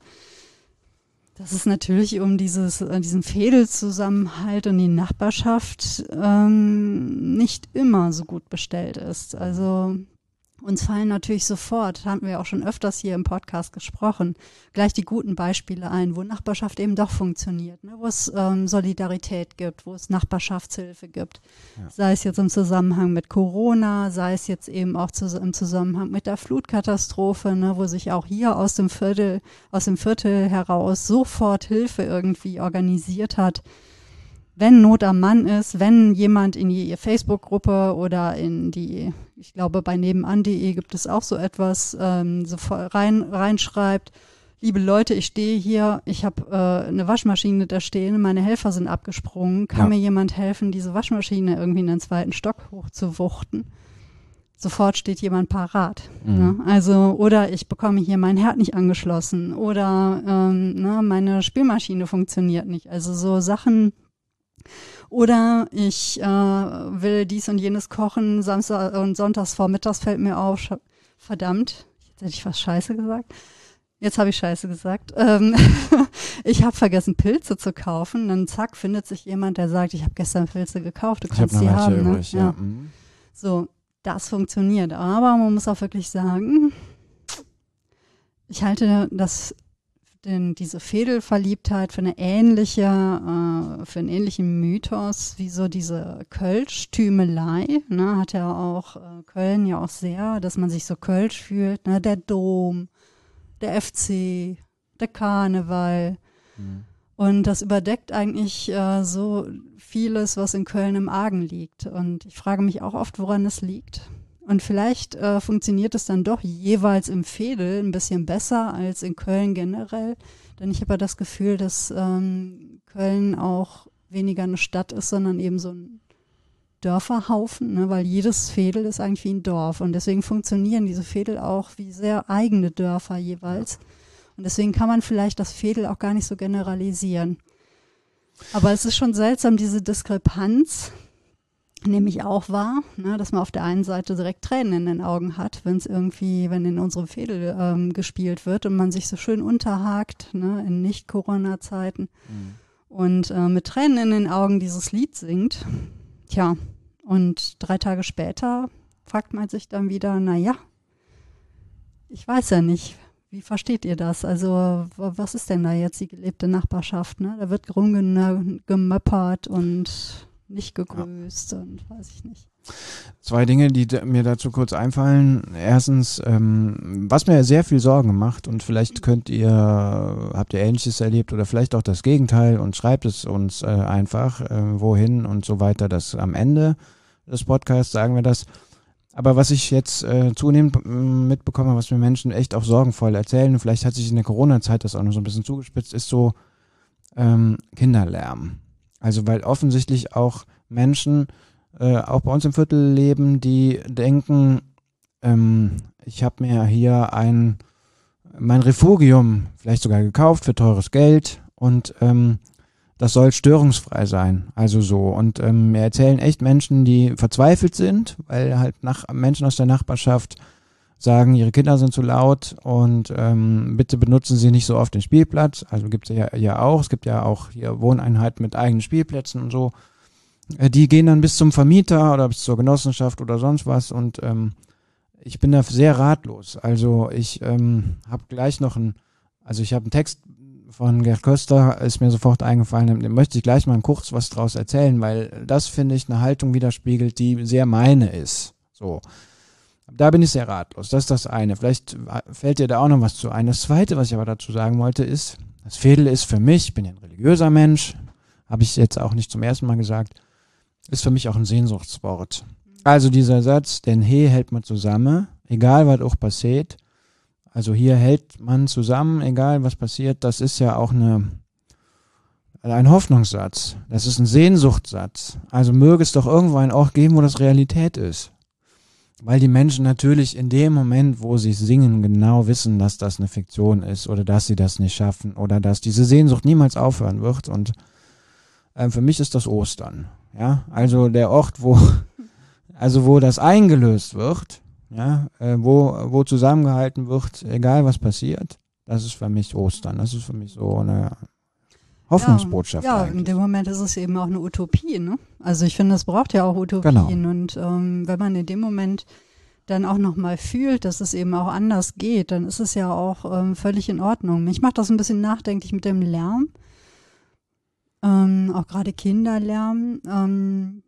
Dass es natürlich um dieses, äh, diesen Vedelzusammenhalt und die Nachbarschaft ähm, nicht immer so gut bestellt ist. Also uns fallen natürlich sofort, haben wir auch schon öfters hier im Podcast gesprochen, gleich die guten Beispiele ein, wo Nachbarschaft eben doch funktioniert, ne? Wo es ähm, Solidarität gibt, wo es Nachbarschaftshilfe gibt. Ja. Sei es jetzt im Zusammenhang mit Corona, sei es jetzt eben auch zu, im Zusammenhang mit der Flutkatastrophe, ne? Wo sich auch hier aus dem Viertel, aus dem Viertel heraus sofort Hilfe irgendwie organisiert hat. Wenn Not am Mann ist, wenn jemand in die Facebook-Gruppe oder in die, ich glaube bei nebenan punkt de gibt es auch so etwas, ähm, so rein, reinschreibt, liebe Leute, ich stehe hier, ich habe äh, eine Waschmaschine da stehen, meine Helfer sind abgesprungen, kann ja. mir jemand helfen, diese Waschmaschine irgendwie in den zweiten Stock hochzuwuchten? Sofort steht jemand parat. Mhm. Ne? Also, oder ich bekomme hier meinen Herd nicht angeschlossen oder ähm, ne, meine Spülmaschine funktioniert nicht. Also so Sachen. Oder ich äh, will dies und jenes kochen, Samstag und sonntags vormittags fällt mir auf, verdammt, jetzt hätte ich was Scheiße gesagt. Jetzt habe ich Scheiße gesagt. Ähm, ich habe vergessen, Pilze zu kaufen. Dann zack, findet sich jemand, der sagt, ich habe gestern Pilze gekauft, du kannst die haben. Übrig, ne? ja. Ja. Mhm. So, das funktioniert. Aber man muss auch wirklich sagen, ich halte das denn diese Vedelverliebtheit für eine ähnliche, äh, für einen ähnlichen Mythos wie so diese Kölsch-Tümelei, ne, hat ja auch äh, Köln ja auch sehr, dass man sich so Kölsch fühlt, ne, der Dom, der F C, der Karneval. Mhm. Und das überdeckt eigentlich äh, so vieles, was in Köln im Argen liegt. Und ich frage mich auch oft, woran es liegt. Und vielleicht äh, funktioniert es dann doch jeweils im Vedel ein bisschen besser als in Köln generell. Denn ich habe ja das Gefühl, dass ähm, Köln auch weniger eine Stadt ist, sondern eben so ein Dörferhaufen, ne? Weil jedes Vedel ist eigentlich wie ein Dorf. Und deswegen funktionieren diese Vedel auch wie sehr eigene Dörfer jeweils. Und deswegen kann man vielleicht das Vedel auch gar nicht so generalisieren. Aber es ist schon seltsam, diese Diskrepanz, nehme ich auch wahr, ne, dass man auf der einen Seite direkt Tränen in den Augen hat, wenn es irgendwie, wenn in unserem Vedel ähm, gespielt wird und man sich so schön unterhakt, ne, in Nicht-Corona-Zeiten mhm. und äh, mit Tränen in den Augen dieses Lied singt. Tja, und drei Tage später fragt man sich dann wieder, na ja, ich weiß ja nicht, wie versteht ihr das? Also was ist denn da jetzt die gelebte Nachbarschaft? Ne? Da wird rumgemöppert und nicht gegrüßt ja. und weiß ich nicht. Zwei Dinge, die d- mir dazu kurz einfallen. Erstens, ähm, was mir sehr viel Sorgen macht und vielleicht könnt ihr, habt ihr Ähnliches erlebt oder vielleicht auch das Gegenteil und schreibt es uns äh, einfach, äh, wohin und so weiter. Das am Ende des Podcasts sagen wir das. Aber was ich jetzt äh, zunehmend mitbekomme, was mir Menschen echt auch sorgenvoll erzählen, und vielleicht hat sich in der Corona-Zeit das auch noch so ein bisschen zugespitzt, ist so, ähm, Kinderlärm. Also weil offensichtlich auch Menschen äh, auch bei uns im Viertel leben, die denken, ähm, ich habe mir hier ein mein Refugium vielleicht sogar gekauft für teures Geld und ähm, das soll störungsfrei sein, also so. Und ähm, mir erzählen echt Menschen, die verzweifelt sind, weil halt nach, Menschen aus der Nachbarschaft sagen, ihre Kinder sind zu laut und ähm, bitte benutzen sie nicht so oft den Spielplatz. Also gibt es ja, ja auch, es gibt ja auch hier Wohneinheiten mit eigenen Spielplätzen und so. Äh, die gehen dann bis zum Vermieter oder bis zur Genossenschaft oder sonst was und ähm, ich bin da sehr ratlos. Also ich ähm, habe gleich noch einen, also ich habe einen Text von Gerd Köster, ist mir sofort eingefallen, dem möchte ich gleich mal kurz was draus erzählen, weil das, finde ich, eine Haltung widerspiegelt, die sehr meine ist. So. Da bin ich sehr ratlos. Das ist das eine. Vielleicht fällt dir da auch noch was zu ein. Das zweite, was ich aber dazu sagen wollte, ist, das Veedel ist für mich, ich bin ja ein religiöser Mensch, habe ich jetzt auch nicht zum ersten Mal gesagt, ist für mich auch ein Sehnsuchtswort. Also dieser Satz, denn hier hält man zusammen, egal was auch passiert. Also hier hält man zusammen, egal was passiert. Das ist ja auch eine, ein Hoffnungssatz. Das ist ein Sehnsuchtssatz. Also möge es doch irgendwo einen Ort geben, wo das Realität ist. Weil die Menschen natürlich in dem Moment, wo sie singen, genau wissen, dass das eine Fiktion ist oder dass sie das nicht schaffen oder dass diese Sehnsucht niemals aufhören wird. Und äh, für mich ist das Ostern. Ja, also der Ort, wo Also wo das eingelöst wird, ja, äh, wo, wo zusammengehalten wird, egal was passiert, das ist für mich Ostern. Das ist für mich so eine Hoffnungsbotschaft. Ja, ja, eigentlich. In dem Moment ist es eben auch eine Utopie, ne? Also ich finde, es braucht ja auch Utopien. Genau. Und ähm, wenn man in dem Moment dann auch nochmal fühlt, dass es eben auch anders geht, dann ist es ja auch ähm, völlig in Ordnung. Mich macht das ein bisschen nachdenklich mit dem Lärm, ähm, auch gerade Kinderlärm. Ähm,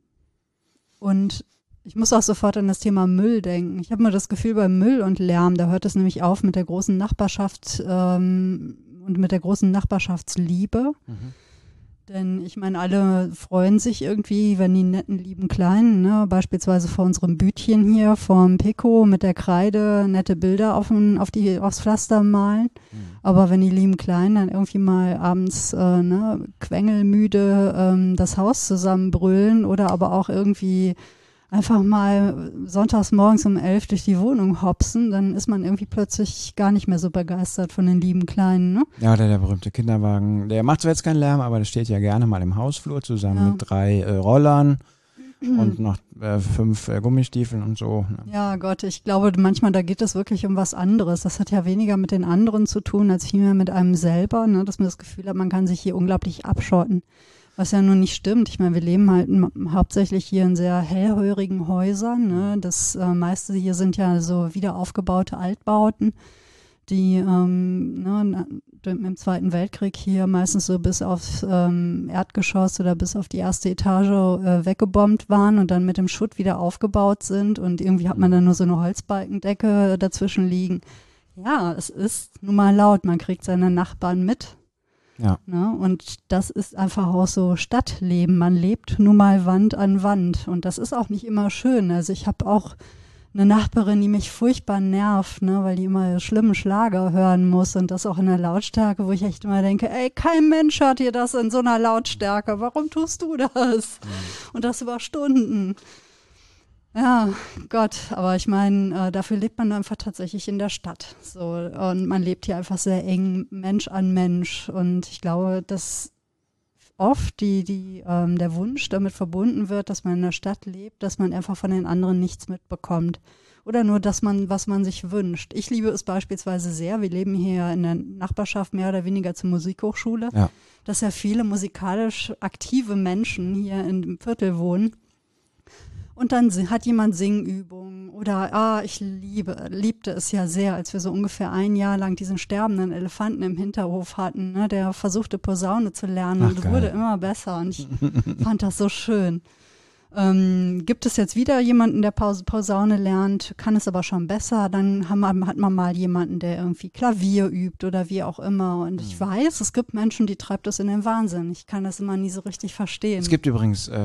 und ich muss auch sofort an das Thema Müll denken. Ich habe immer das Gefühl, bei Müll und Lärm, da hört es nämlich auf mit der großen Nachbarschaft ähm, und mit der großen Nachbarschaftsliebe. Mhm. Denn ich meine, alle freuen sich irgendwie, wenn die netten, lieben Kleinen, ne, beispielsweise vor unserem Bütchen hier, vorm Pico mit der Kreide nette Bilder auf, auf die, aufs Pflaster malen. Mhm. Aber wenn die lieben Kleinen dann irgendwie mal abends äh, ne, quengelmüde ähm, das Haus zusammenbrüllen oder aber auch irgendwie einfach mal sonntags morgens um elf durch die Wohnung hopsen, dann ist man irgendwie plötzlich gar nicht mehr so begeistert von den lieben Kleinen, ne? Ja, oder der berühmte Kinderwagen, der macht zwar jetzt keinen Lärm, aber der steht ja gerne mal im Hausflur zusammen ja. mit drei äh, Rollern und noch äh, fünf äh, Gummistiefeln und so. Ne? Ja Gott, ich glaube manchmal, da geht es wirklich um was anderes. Das hat ja weniger mit den anderen zu tun, als vielmehr mit einem selber, ne? Dass man das Gefühl hat, man kann sich hier unglaublich abschotten. Was ja nun nicht stimmt. Ich meine, wir leben halt m- hauptsächlich hier in sehr hellhörigen Häusern. Ne? Das äh, meiste hier sind ja so wieder aufgebaute Altbauten, die ähm, ne, im Zweiten Weltkrieg hier meistens so bis aufs ähm, Erdgeschoss oder bis auf die erste Etage äh, weggebombt waren und dann mit dem Schutt wieder aufgebaut sind. Und irgendwie hat man dann nur so eine Holzbalkendecke dazwischen liegen. Ja, es ist nun mal laut. Man kriegt seine Nachbarn mit. Ja. Ne? Und das ist einfach auch so Stadtleben. Man lebt nun mal Wand an Wand. Und das ist auch nicht immer schön. Also ich habe auch eine Nachbarin, die mich furchtbar nervt, ne? Weil die immer schlimmen Schlager hören muss und das auch in der Lautstärke, wo ich echt immer denke, ey, kein Mensch hört hier das in so einer Lautstärke. Warum tust du das? Mhm. Und das über Stunden. Ja, Gott, aber ich meine, äh, dafür lebt man einfach tatsächlich in der Stadt. So, und man lebt hier einfach sehr eng Mensch an Mensch. Und ich glaube, dass oft die, die, ähm, der Wunsch damit verbunden wird, dass man in der Stadt lebt, dass man einfach von den anderen nichts mitbekommt. Oder nur, dass man, was man sich wünscht. Ich liebe es beispielsweise sehr. Wir leben hier in der Nachbarschaft mehr oder weniger zur Musikhochschule, ja. dass ja viele musikalisch aktive Menschen hier im Viertel wohnen. Und dann hat jemand Singübungen oder, ah, ich liebe, liebte es ja sehr, als wir so ungefähr ein Jahr lang diesen sterbenden Elefanten im Hinterhof hatten, ne, der versuchte Posaune zu lernen. Ach, und es wurde immer besser und ich fand das so schön. Ähm, gibt es jetzt wieder jemanden, der Pause, Posaune lernt, kann es aber schon besser, dann haben wir, hat man mal jemanden, der irgendwie Klavier übt oder wie auch immer. Und ich weiß, es gibt Menschen, die treibt das in den Wahnsinn. Ich kann das immer nie so richtig verstehen. Es gibt übrigens äh,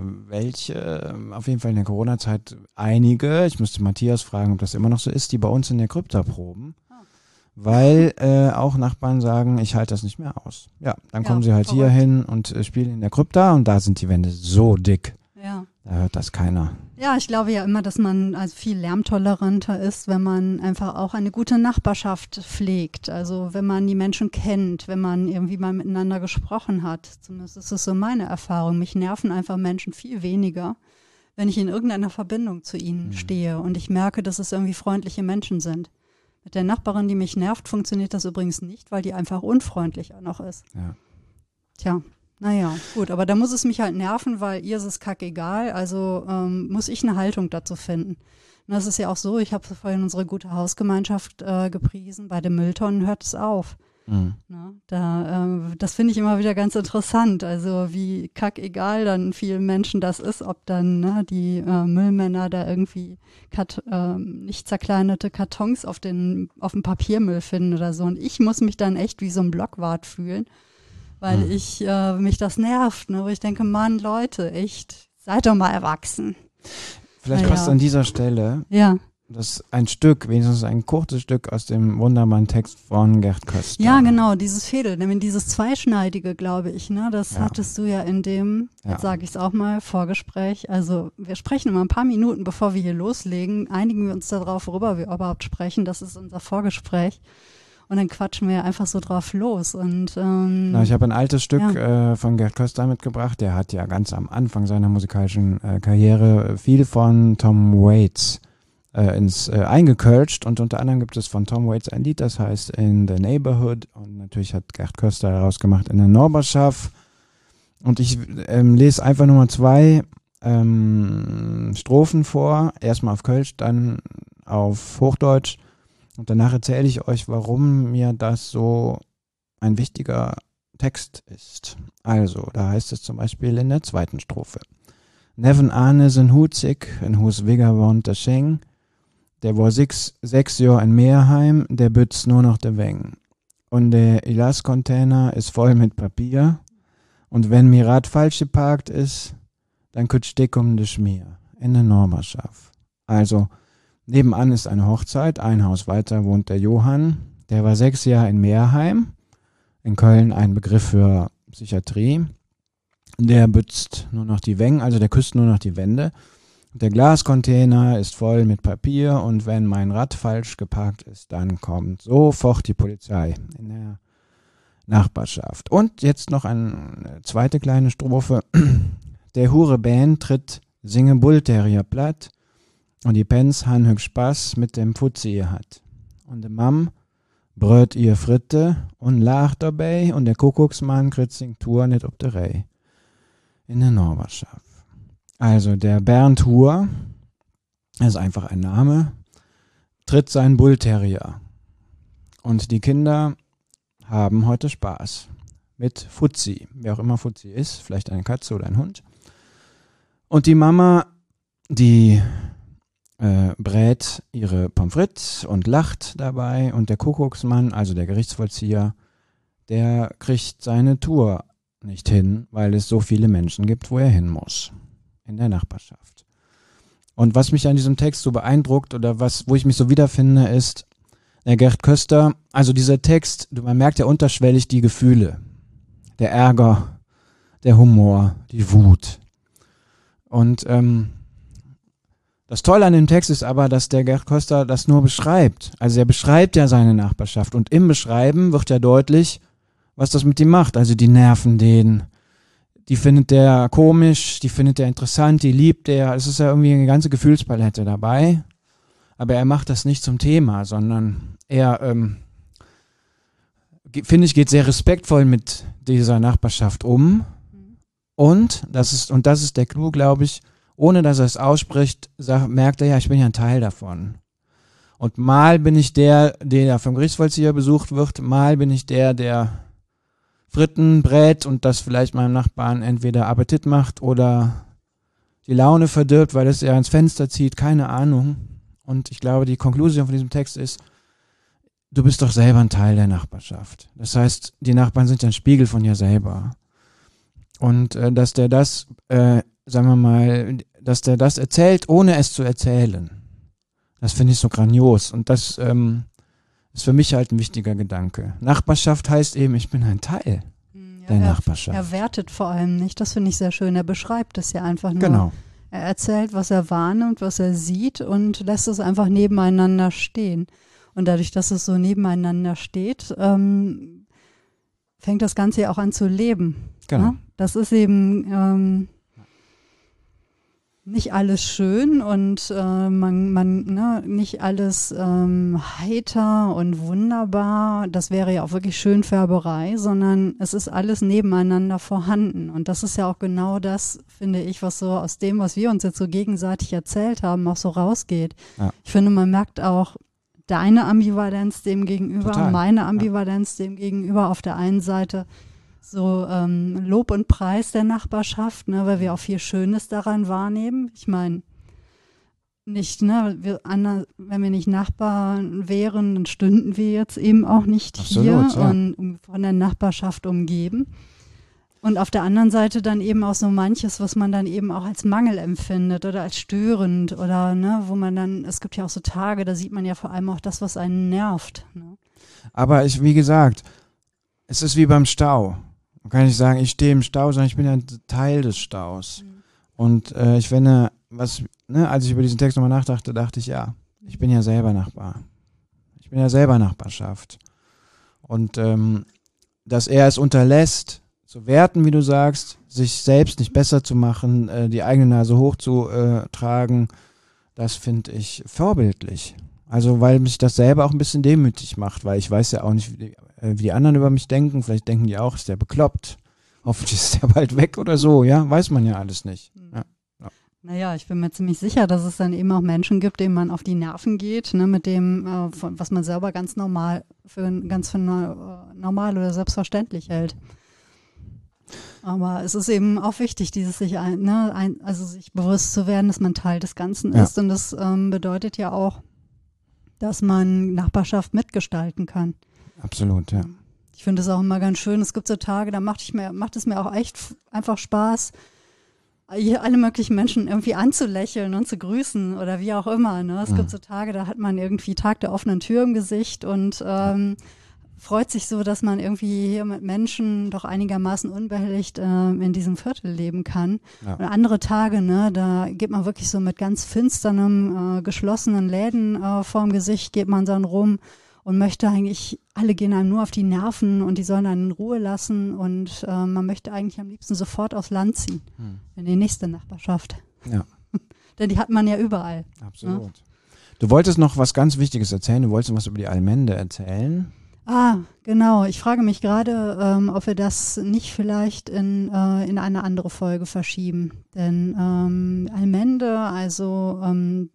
welche, auf jeden Fall in der Corona-Zeit einige, ich müsste Matthias fragen, ob das immer noch so ist, die bei uns in der Krypta proben. weil äh, auch Nachbarn sagen, ich halte das nicht mehr aus. Ja, dann Ja, kommen sie halt verrückt. hier hin und äh, spielen in der Krypta und da sind die Wände so dick. Ja. Da hört das keiner. Ja, ich glaube ja immer, dass man also viel lärmtoleranter ist, wenn man einfach auch eine gute Nachbarschaft pflegt. Also wenn man die Menschen kennt, wenn man irgendwie mal miteinander gesprochen hat. Zumindest ist es so meine Erfahrung. Mich nerven einfach Menschen viel weniger, wenn ich in irgendeiner Verbindung zu ihnen Mhm. stehe und ich merke, dass es irgendwie freundliche Menschen sind. Mit der Nachbarin, die mich nervt, funktioniert das übrigens nicht, weil die einfach unfreundlich auch noch ist. Ja. Tja. Naja, gut, aber da muss es mich halt nerven, weil ihr ist es kackegal, also ähm, muss ich eine Haltung dazu finden. Und das ist ja auch so, ich habe vorhin unsere gute Hausgemeinschaft äh, gepriesen, bei den Mülltonnen hört es auf. Mhm. Ne? Da, äh, das finde ich immer wieder ganz interessant, also wie kackegal dann vielen Menschen das ist, ob dann ne, die äh, Müllmänner da irgendwie Kat äh, nicht zerkleinerte Kartons auf, den, auf dem Papiermüll finden oder so. Und ich muss mich dann echt wie so ein Blockwart fühlen, weil Hm. ich, äh, mich das nervt, ne? Wo ich denke, Mann, Leute, echt, seid doch mal erwachsen. Vielleicht Na passt ja. an dieser Stelle Ja, das ein Stück, wenigstens ein kurzes Stück aus dem wunderbaren Text von Gerd Köster. ja, genau, dieses Fädel, nämlich dieses Zweischneidige, glaube ich, ne? Das Ja. hattest du ja in dem, Ja. jetzt sage ich es auch mal, Vorgespräch. Also wir sprechen immer ein paar Minuten, bevor wir hier loslegen, einigen wir uns darauf, worüber wir überhaupt sprechen. Das ist unser Vorgespräch. Und dann quatschen wir einfach so drauf los. Und ähm, Na, ich habe ein altes Stück Ja. äh, von Gerd Köster mitgebracht. Der hat ja ganz am Anfang seiner musikalischen äh, Karriere äh, viel von Tom Waits äh, ins äh, eingekölscht und unter anderem gibt es von Tom Waits ein Lied, das heißt In the Neighborhood und natürlich hat Gerd Köster daraus gemacht In der Nachbarschaft. Und ich ähm, lese einfach nur mal zwei ähm, Strophen vor, erstmal auf Kölsch, dann auf Hochdeutsch. Und danach erzähle ich euch, warum mir das so ein wichtiger Text ist. Also, da heißt es zum Beispiel in der zweiten Strophe. Neven Arne sind hutzig, in hus Wigger wohnt der Scheng. Der war sechs, sechs Jahr in Meerheim, der bützt nur noch der Weng. Und der Ilas-Container ist voll mit Papier. Und wenn mir Rad falsch geparkt ist, dann kütt stick um de Schmier. In der Nachbarschaft. Also, nebenan ist eine Hochzeit, ein Haus weiter wohnt der Johann, der war sechs Jahre in Meerheim, in Köln ein Begriff für Psychiatrie. Der bützt nur noch die Wänge, also der küsst nur noch die Wände. Der Glascontainer ist voll mit Papier und wenn mein Rad falsch geparkt ist, dann kommt sofort die Polizei in der Nachbarschaft. Und jetzt noch eine zweite kleine Strophe. Der Hure Band tritt singe Bullterrier platt. Und die Pens han hüg Spaß mit dem Fuzzi ihr hat. Und de Mam bröt ihr Fritte und lacht dabei und der Kuckucksmann kriegt sing Tour nicht ob de Rei. In der Nachbarschaft. Also der Bernd Huhr, das ist einfach ein Name, tritt seinen Bullterrier. Und die Kinder haben heute Spaß mit Fuzzi, wer auch immer Fuzzi ist, vielleicht eine Katze oder ein Hund. Und die Mama, die Äh, brät ihre Pommes frites und lacht dabei und der Kuckucksmann, also der Gerichtsvollzieher, der kriegt seine Tour nicht hin, weil es so viele Menschen gibt, wo er hin muss. In der Nachbarschaft. Und was mich an diesem Text so beeindruckt oder was, wo ich mich so wiederfinde, ist der Gerd Köster, also dieser Text, man merkt ja unterschwellig die Gefühle. Der Ärger, der Humor, die Wut. Und ähm, das Tolle an dem Text ist aber, dass der Gerd Köster das nur beschreibt. Also er beschreibt ja seine Nachbarschaft und im Beschreiben wird ja deutlich, was das mit ihm macht. Also die nerven den, die findet der komisch, die findet er interessant, die liebt er. Es ist ja irgendwie eine ganze Gefühlspalette dabei. Aber er macht das nicht zum Thema, sondern er, ähm, finde ich, geht sehr respektvoll mit dieser Nachbarschaft um. Und das ist, und das ist der Clou, glaube ich, ohne dass er es ausspricht, sagt, merkt er, ja, ich bin ja ein Teil davon. Und mal bin ich der, der vom Gerichtsvollzieher besucht wird, mal bin ich der, der Fritten brät und das vielleicht meinem Nachbarn entweder Appetit macht oder die Laune verdirbt, weil es er ans Fenster zieht, keine Ahnung. Und ich glaube, die Konklusion von diesem Text ist, du bist doch selber ein Teil der Nachbarschaft. Das heißt, die Nachbarn sind ja ein Spiegel von dir selber. Und äh, dass der das, äh, sagen wir mal, dass der das erzählt, ohne es zu erzählen. Das finde ich so grandios. Und das ähm, ist für mich halt ein wichtiger Gedanke. Nachbarschaft heißt eben, ich bin ein Teil Ja, der er, Nachbarschaft. Er wertet vor allem nicht, das finde ich sehr schön. Er beschreibt es ja einfach nur. Genau. Er erzählt, was er wahrnimmt, was er sieht und lässt es einfach nebeneinander stehen. Und dadurch, dass es so nebeneinander steht, ähm, fängt das Ganze ja auch an zu leben. Genau. Ne? Das ist eben ähm, nicht alles schön und äh, man, man ne, nicht alles ähm, heiter und wunderbar. Das wäre ja auch wirklich Schönfärberei, sondern es ist alles nebeneinander vorhanden. Und das ist ja auch genau das, finde ich, was so aus dem, was wir uns jetzt so gegenseitig erzählt haben, auch so rausgeht. Ja. Ich finde, man merkt auch deine Ambivalenz dem gegenüber, Total. meine Ambivalenz ja. dem gegenüber. Auf der einen Seite so ähm, Lob und Preis der Nachbarschaft, ne, weil wir auch viel Schönes daran wahrnehmen. Ich meine, nicht, ne, wir, Anna, wenn wir nicht Nachbarn wären, dann stünden wir jetzt eben auch nicht Absolut, hier ja. und um, von der Nachbarschaft umgeben. Und auf der anderen Seite dann eben auch so manches, was man dann eben auch als Mangel empfindet oder als störend oder, ne, wo man dann, es gibt ja auch so Tage, da sieht man ja vor allem auch das, was einen nervt. Ne? Aber ich, wie gesagt, es ist wie beim Stau. Man kann nicht sagen, ich stehe im Stau, sondern ich bin ja ein Teil des Staus. Mhm. Und äh, ich finde, was, ne, als ich über diesen Text nochmal nachdachte, dachte ich, ja, ich bin ja selber Nachbar. Ich bin ja selber Nachbarschaft. Und ähm, dass er es unterlässt, zu werten, wie du sagst, sich selbst nicht besser zu machen, äh, die eigene Nase hochzutragen, das finde ich vorbildlich. Also weil mich das selber auch ein bisschen demütig macht, weil ich weiß ja auch nicht, wie die, äh, wie die anderen über mich denken. Vielleicht denken die auch, ist der bekloppt. Hoffentlich ist der bald weg oder so, ja, weiß man ja alles nicht. Ja. Ja. Naja, ich bin mir ziemlich sicher, dass es dann eben auch Menschen gibt, denen man auf die Nerven geht, ne, mit dem, äh, von, was man selber ganz normal für ganz für äh, normal oder selbstverständlich hält. Aber es ist eben auch wichtig, dieses sich ein, ne, ein, also sich bewusst zu werden, dass man Teil des Ganzen Ja. ist. Und das ähm, bedeutet ja auch, dass man Nachbarschaft mitgestalten kann. Absolut, ja. Ich finde es auch immer ganz schön. Es gibt so Tage, da macht, ich mir, macht es mir auch echt f- einfach Spaß, hier alle möglichen Menschen irgendwie anzulächeln und zu grüßen oder wie auch immer. Ne? Es Mhm. gibt so Tage, da hat man irgendwie Tag der offenen Tür im Gesicht und ähm, freut sich so, dass man irgendwie hier mit Menschen doch einigermaßen unbehelligt äh, in diesem Viertel leben kann. Ja. Und andere Tage, ne, da geht man wirklich so mit ganz finsternem, äh, geschlossenen Läden äh, vorm Gesicht, geht man dann rum und möchte eigentlich, alle gehen einem nur auf die Nerven und die sollen einen in Ruhe lassen und äh, man möchte eigentlich am liebsten sofort aufs Land ziehen, Hm. in die nächste Nachbarschaft. Ja. Denn die hat man ja überall. Absolut. Ja. Du wolltest noch was ganz Wichtiges erzählen, du wolltest was über die Allmende erzählen. Ah, genau. Ich frage mich gerade, ähm, ob wir das nicht vielleicht in, äh, in eine andere Folge verschieben. Denn ähm, Allmende, also ähm,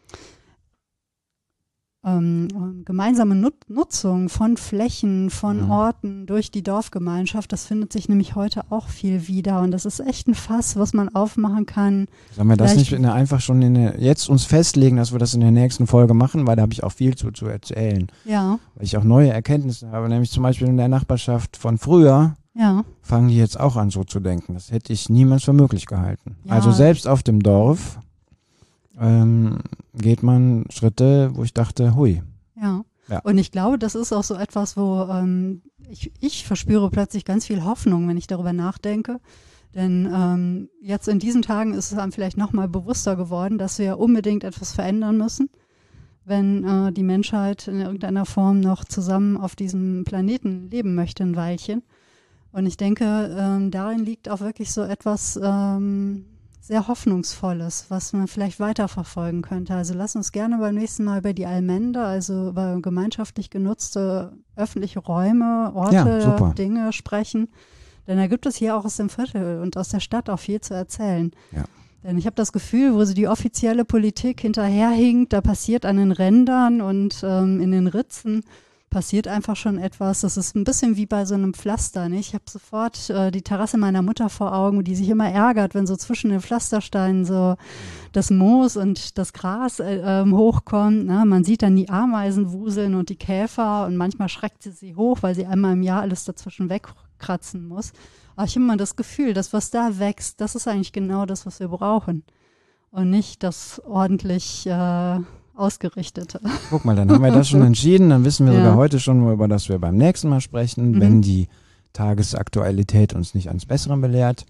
ähm, gemeinsame Nut- Nutzung von Flächen, von Mhm. Orten durch die Dorfgemeinschaft, das findet sich nämlich heute auch viel wieder. Und das ist echt ein Fass, was man aufmachen kann. Sollen wir das Vielleicht- nicht in der, einfach schon in der, jetzt uns festlegen, dass wir das in der nächsten Folge machen, weil da habe ich auch viel zu, zu erzählen. Ja, Weil ich auch neue Erkenntnisse habe, nämlich zum Beispiel in der Nachbarschaft von früher ja. fangen die jetzt auch an so zu denken. Das hätte ich niemals für möglich gehalten. Ja. Also selbst auf dem Dorf ähm, geht man Schritte, wo ich dachte, hui. Ja. Ja. Und ich glaube, das ist auch so etwas, wo ähm, ich, ich verspüre plötzlich ganz viel Hoffnung, wenn ich darüber nachdenke. Denn ähm, jetzt in diesen Tagen ist es einem vielleicht nochmal bewusster geworden, dass wir unbedingt etwas verändern müssen, wenn äh, die Menschheit in irgendeiner Form noch zusammen auf diesem Planeten leben möchte, ein Weilchen. Und ich denke, ähm, darin liegt auch wirklich so etwas ähm, sehr Hoffnungsvolles, was man vielleicht weiterverfolgen könnte. Also lass uns gerne beim nächsten Mal über die Allmende, also über gemeinschaftlich genutzte öffentliche Räume, Orte, Ja, super. Dinge sprechen. Denn da gibt es hier auch aus dem Viertel und aus der Stadt auch viel zu erzählen. Ja. Denn ich habe das Gefühl, wo so die offizielle Politik hinterherhinkt, da passiert an den Rändern und ähm, in den Ritzen passiert einfach schon etwas. Das ist ein bisschen wie bei so einem Pflaster. Nicht? Ich habe sofort äh, die Terrasse meiner Mutter vor Augen, die sich immer ärgert, wenn so zwischen den Pflastersteinen so das Moos und das Gras äh, ähm, hochkommt. Ne? Man sieht dann die Ameisen wuseln und die Käfer und manchmal schreckt sie sie hoch, weil sie einmal im Jahr alles dazwischen wegkratzen muss. Aber ich habe immer das Gefühl, das, was da wächst, das ist eigentlich genau das, was wir brauchen. Und nicht das ordentlich äh, Ausgerichtete. Guck mal, dann haben wir das schon entschieden. Dann wissen wir Ja. sogar heute schon, über das wir beim nächsten Mal sprechen, Mhm. wenn die Tagesaktualität uns nicht ans Bessere belehrt.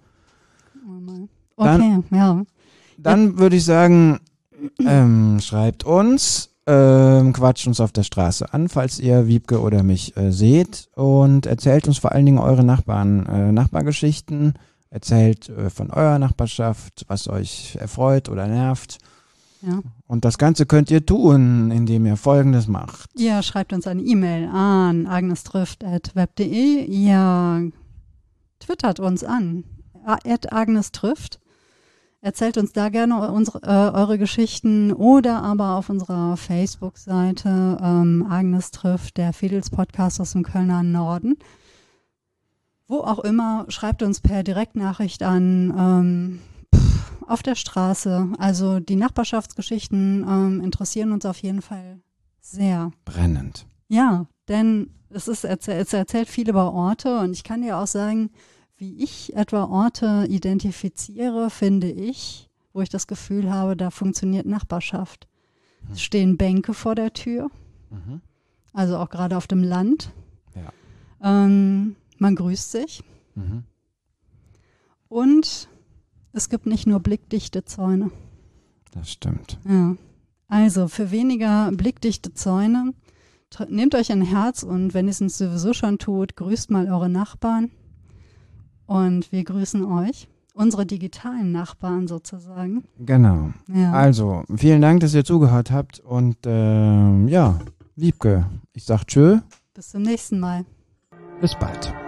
Okay, ja. Dann würde ich sagen, ähm, schreibt uns, ähm, quatscht uns auf der Straße an, falls ihr Wiebke oder mich äh, seht, und erzählt uns vor allen Dingen eure Nachbarn, äh, Nachbargeschichten. Erzählt äh, von eurer Nachbarschaft, was euch erfreut oder nervt. Ja. Und das Ganze könnt ihr tun, indem ihr Folgendes macht. Ihr schreibt uns eine E-Mail an agnestrifft at web punkt de. Ihr twittert uns an, at agnestrifft. Erzählt uns da gerne unsere, äh, eure Geschichten oder aber auf unserer Facebook-Seite ähm, Agnes trifft, der Fedels-Podcast aus dem Kölner Norden. Wo auch immer, schreibt uns per Direktnachricht an, ähm, pff, auf der Straße. Also die Nachbarschaftsgeschichten ähm, interessieren uns auf jeden Fall sehr. Brennend. Ja, denn es, ist, es erzählt viel über Orte und ich kann dir auch sagen, wie ich etwa Orte identifiziere, finde ich, wo ich das Gefühl habe, da funktioniert Nachbarschaft. Es stehen Bänke vor der Tür, Mhm. also auch gerade auf dem Land. Ja. Ähm, man grüßt sich Mhm. und es gibt nicht nur blickdichte Zäune. Das stimmt. Ja. Also für weniger blickdichte Zäune, tr- nehmt euch ein Herz und wenn ihr es sowieso schon tut, grüßt mal eure Nachbarn. Und wir grüßen euch, unsere digitalen Nachbarn sozusagen. Genau. Ja. Also, vielen Dank, dass ihr zugehört habt. Und ähm, ja, Wiebke, ich sag tschö. Bis zum nächsten Mal. Bis bald.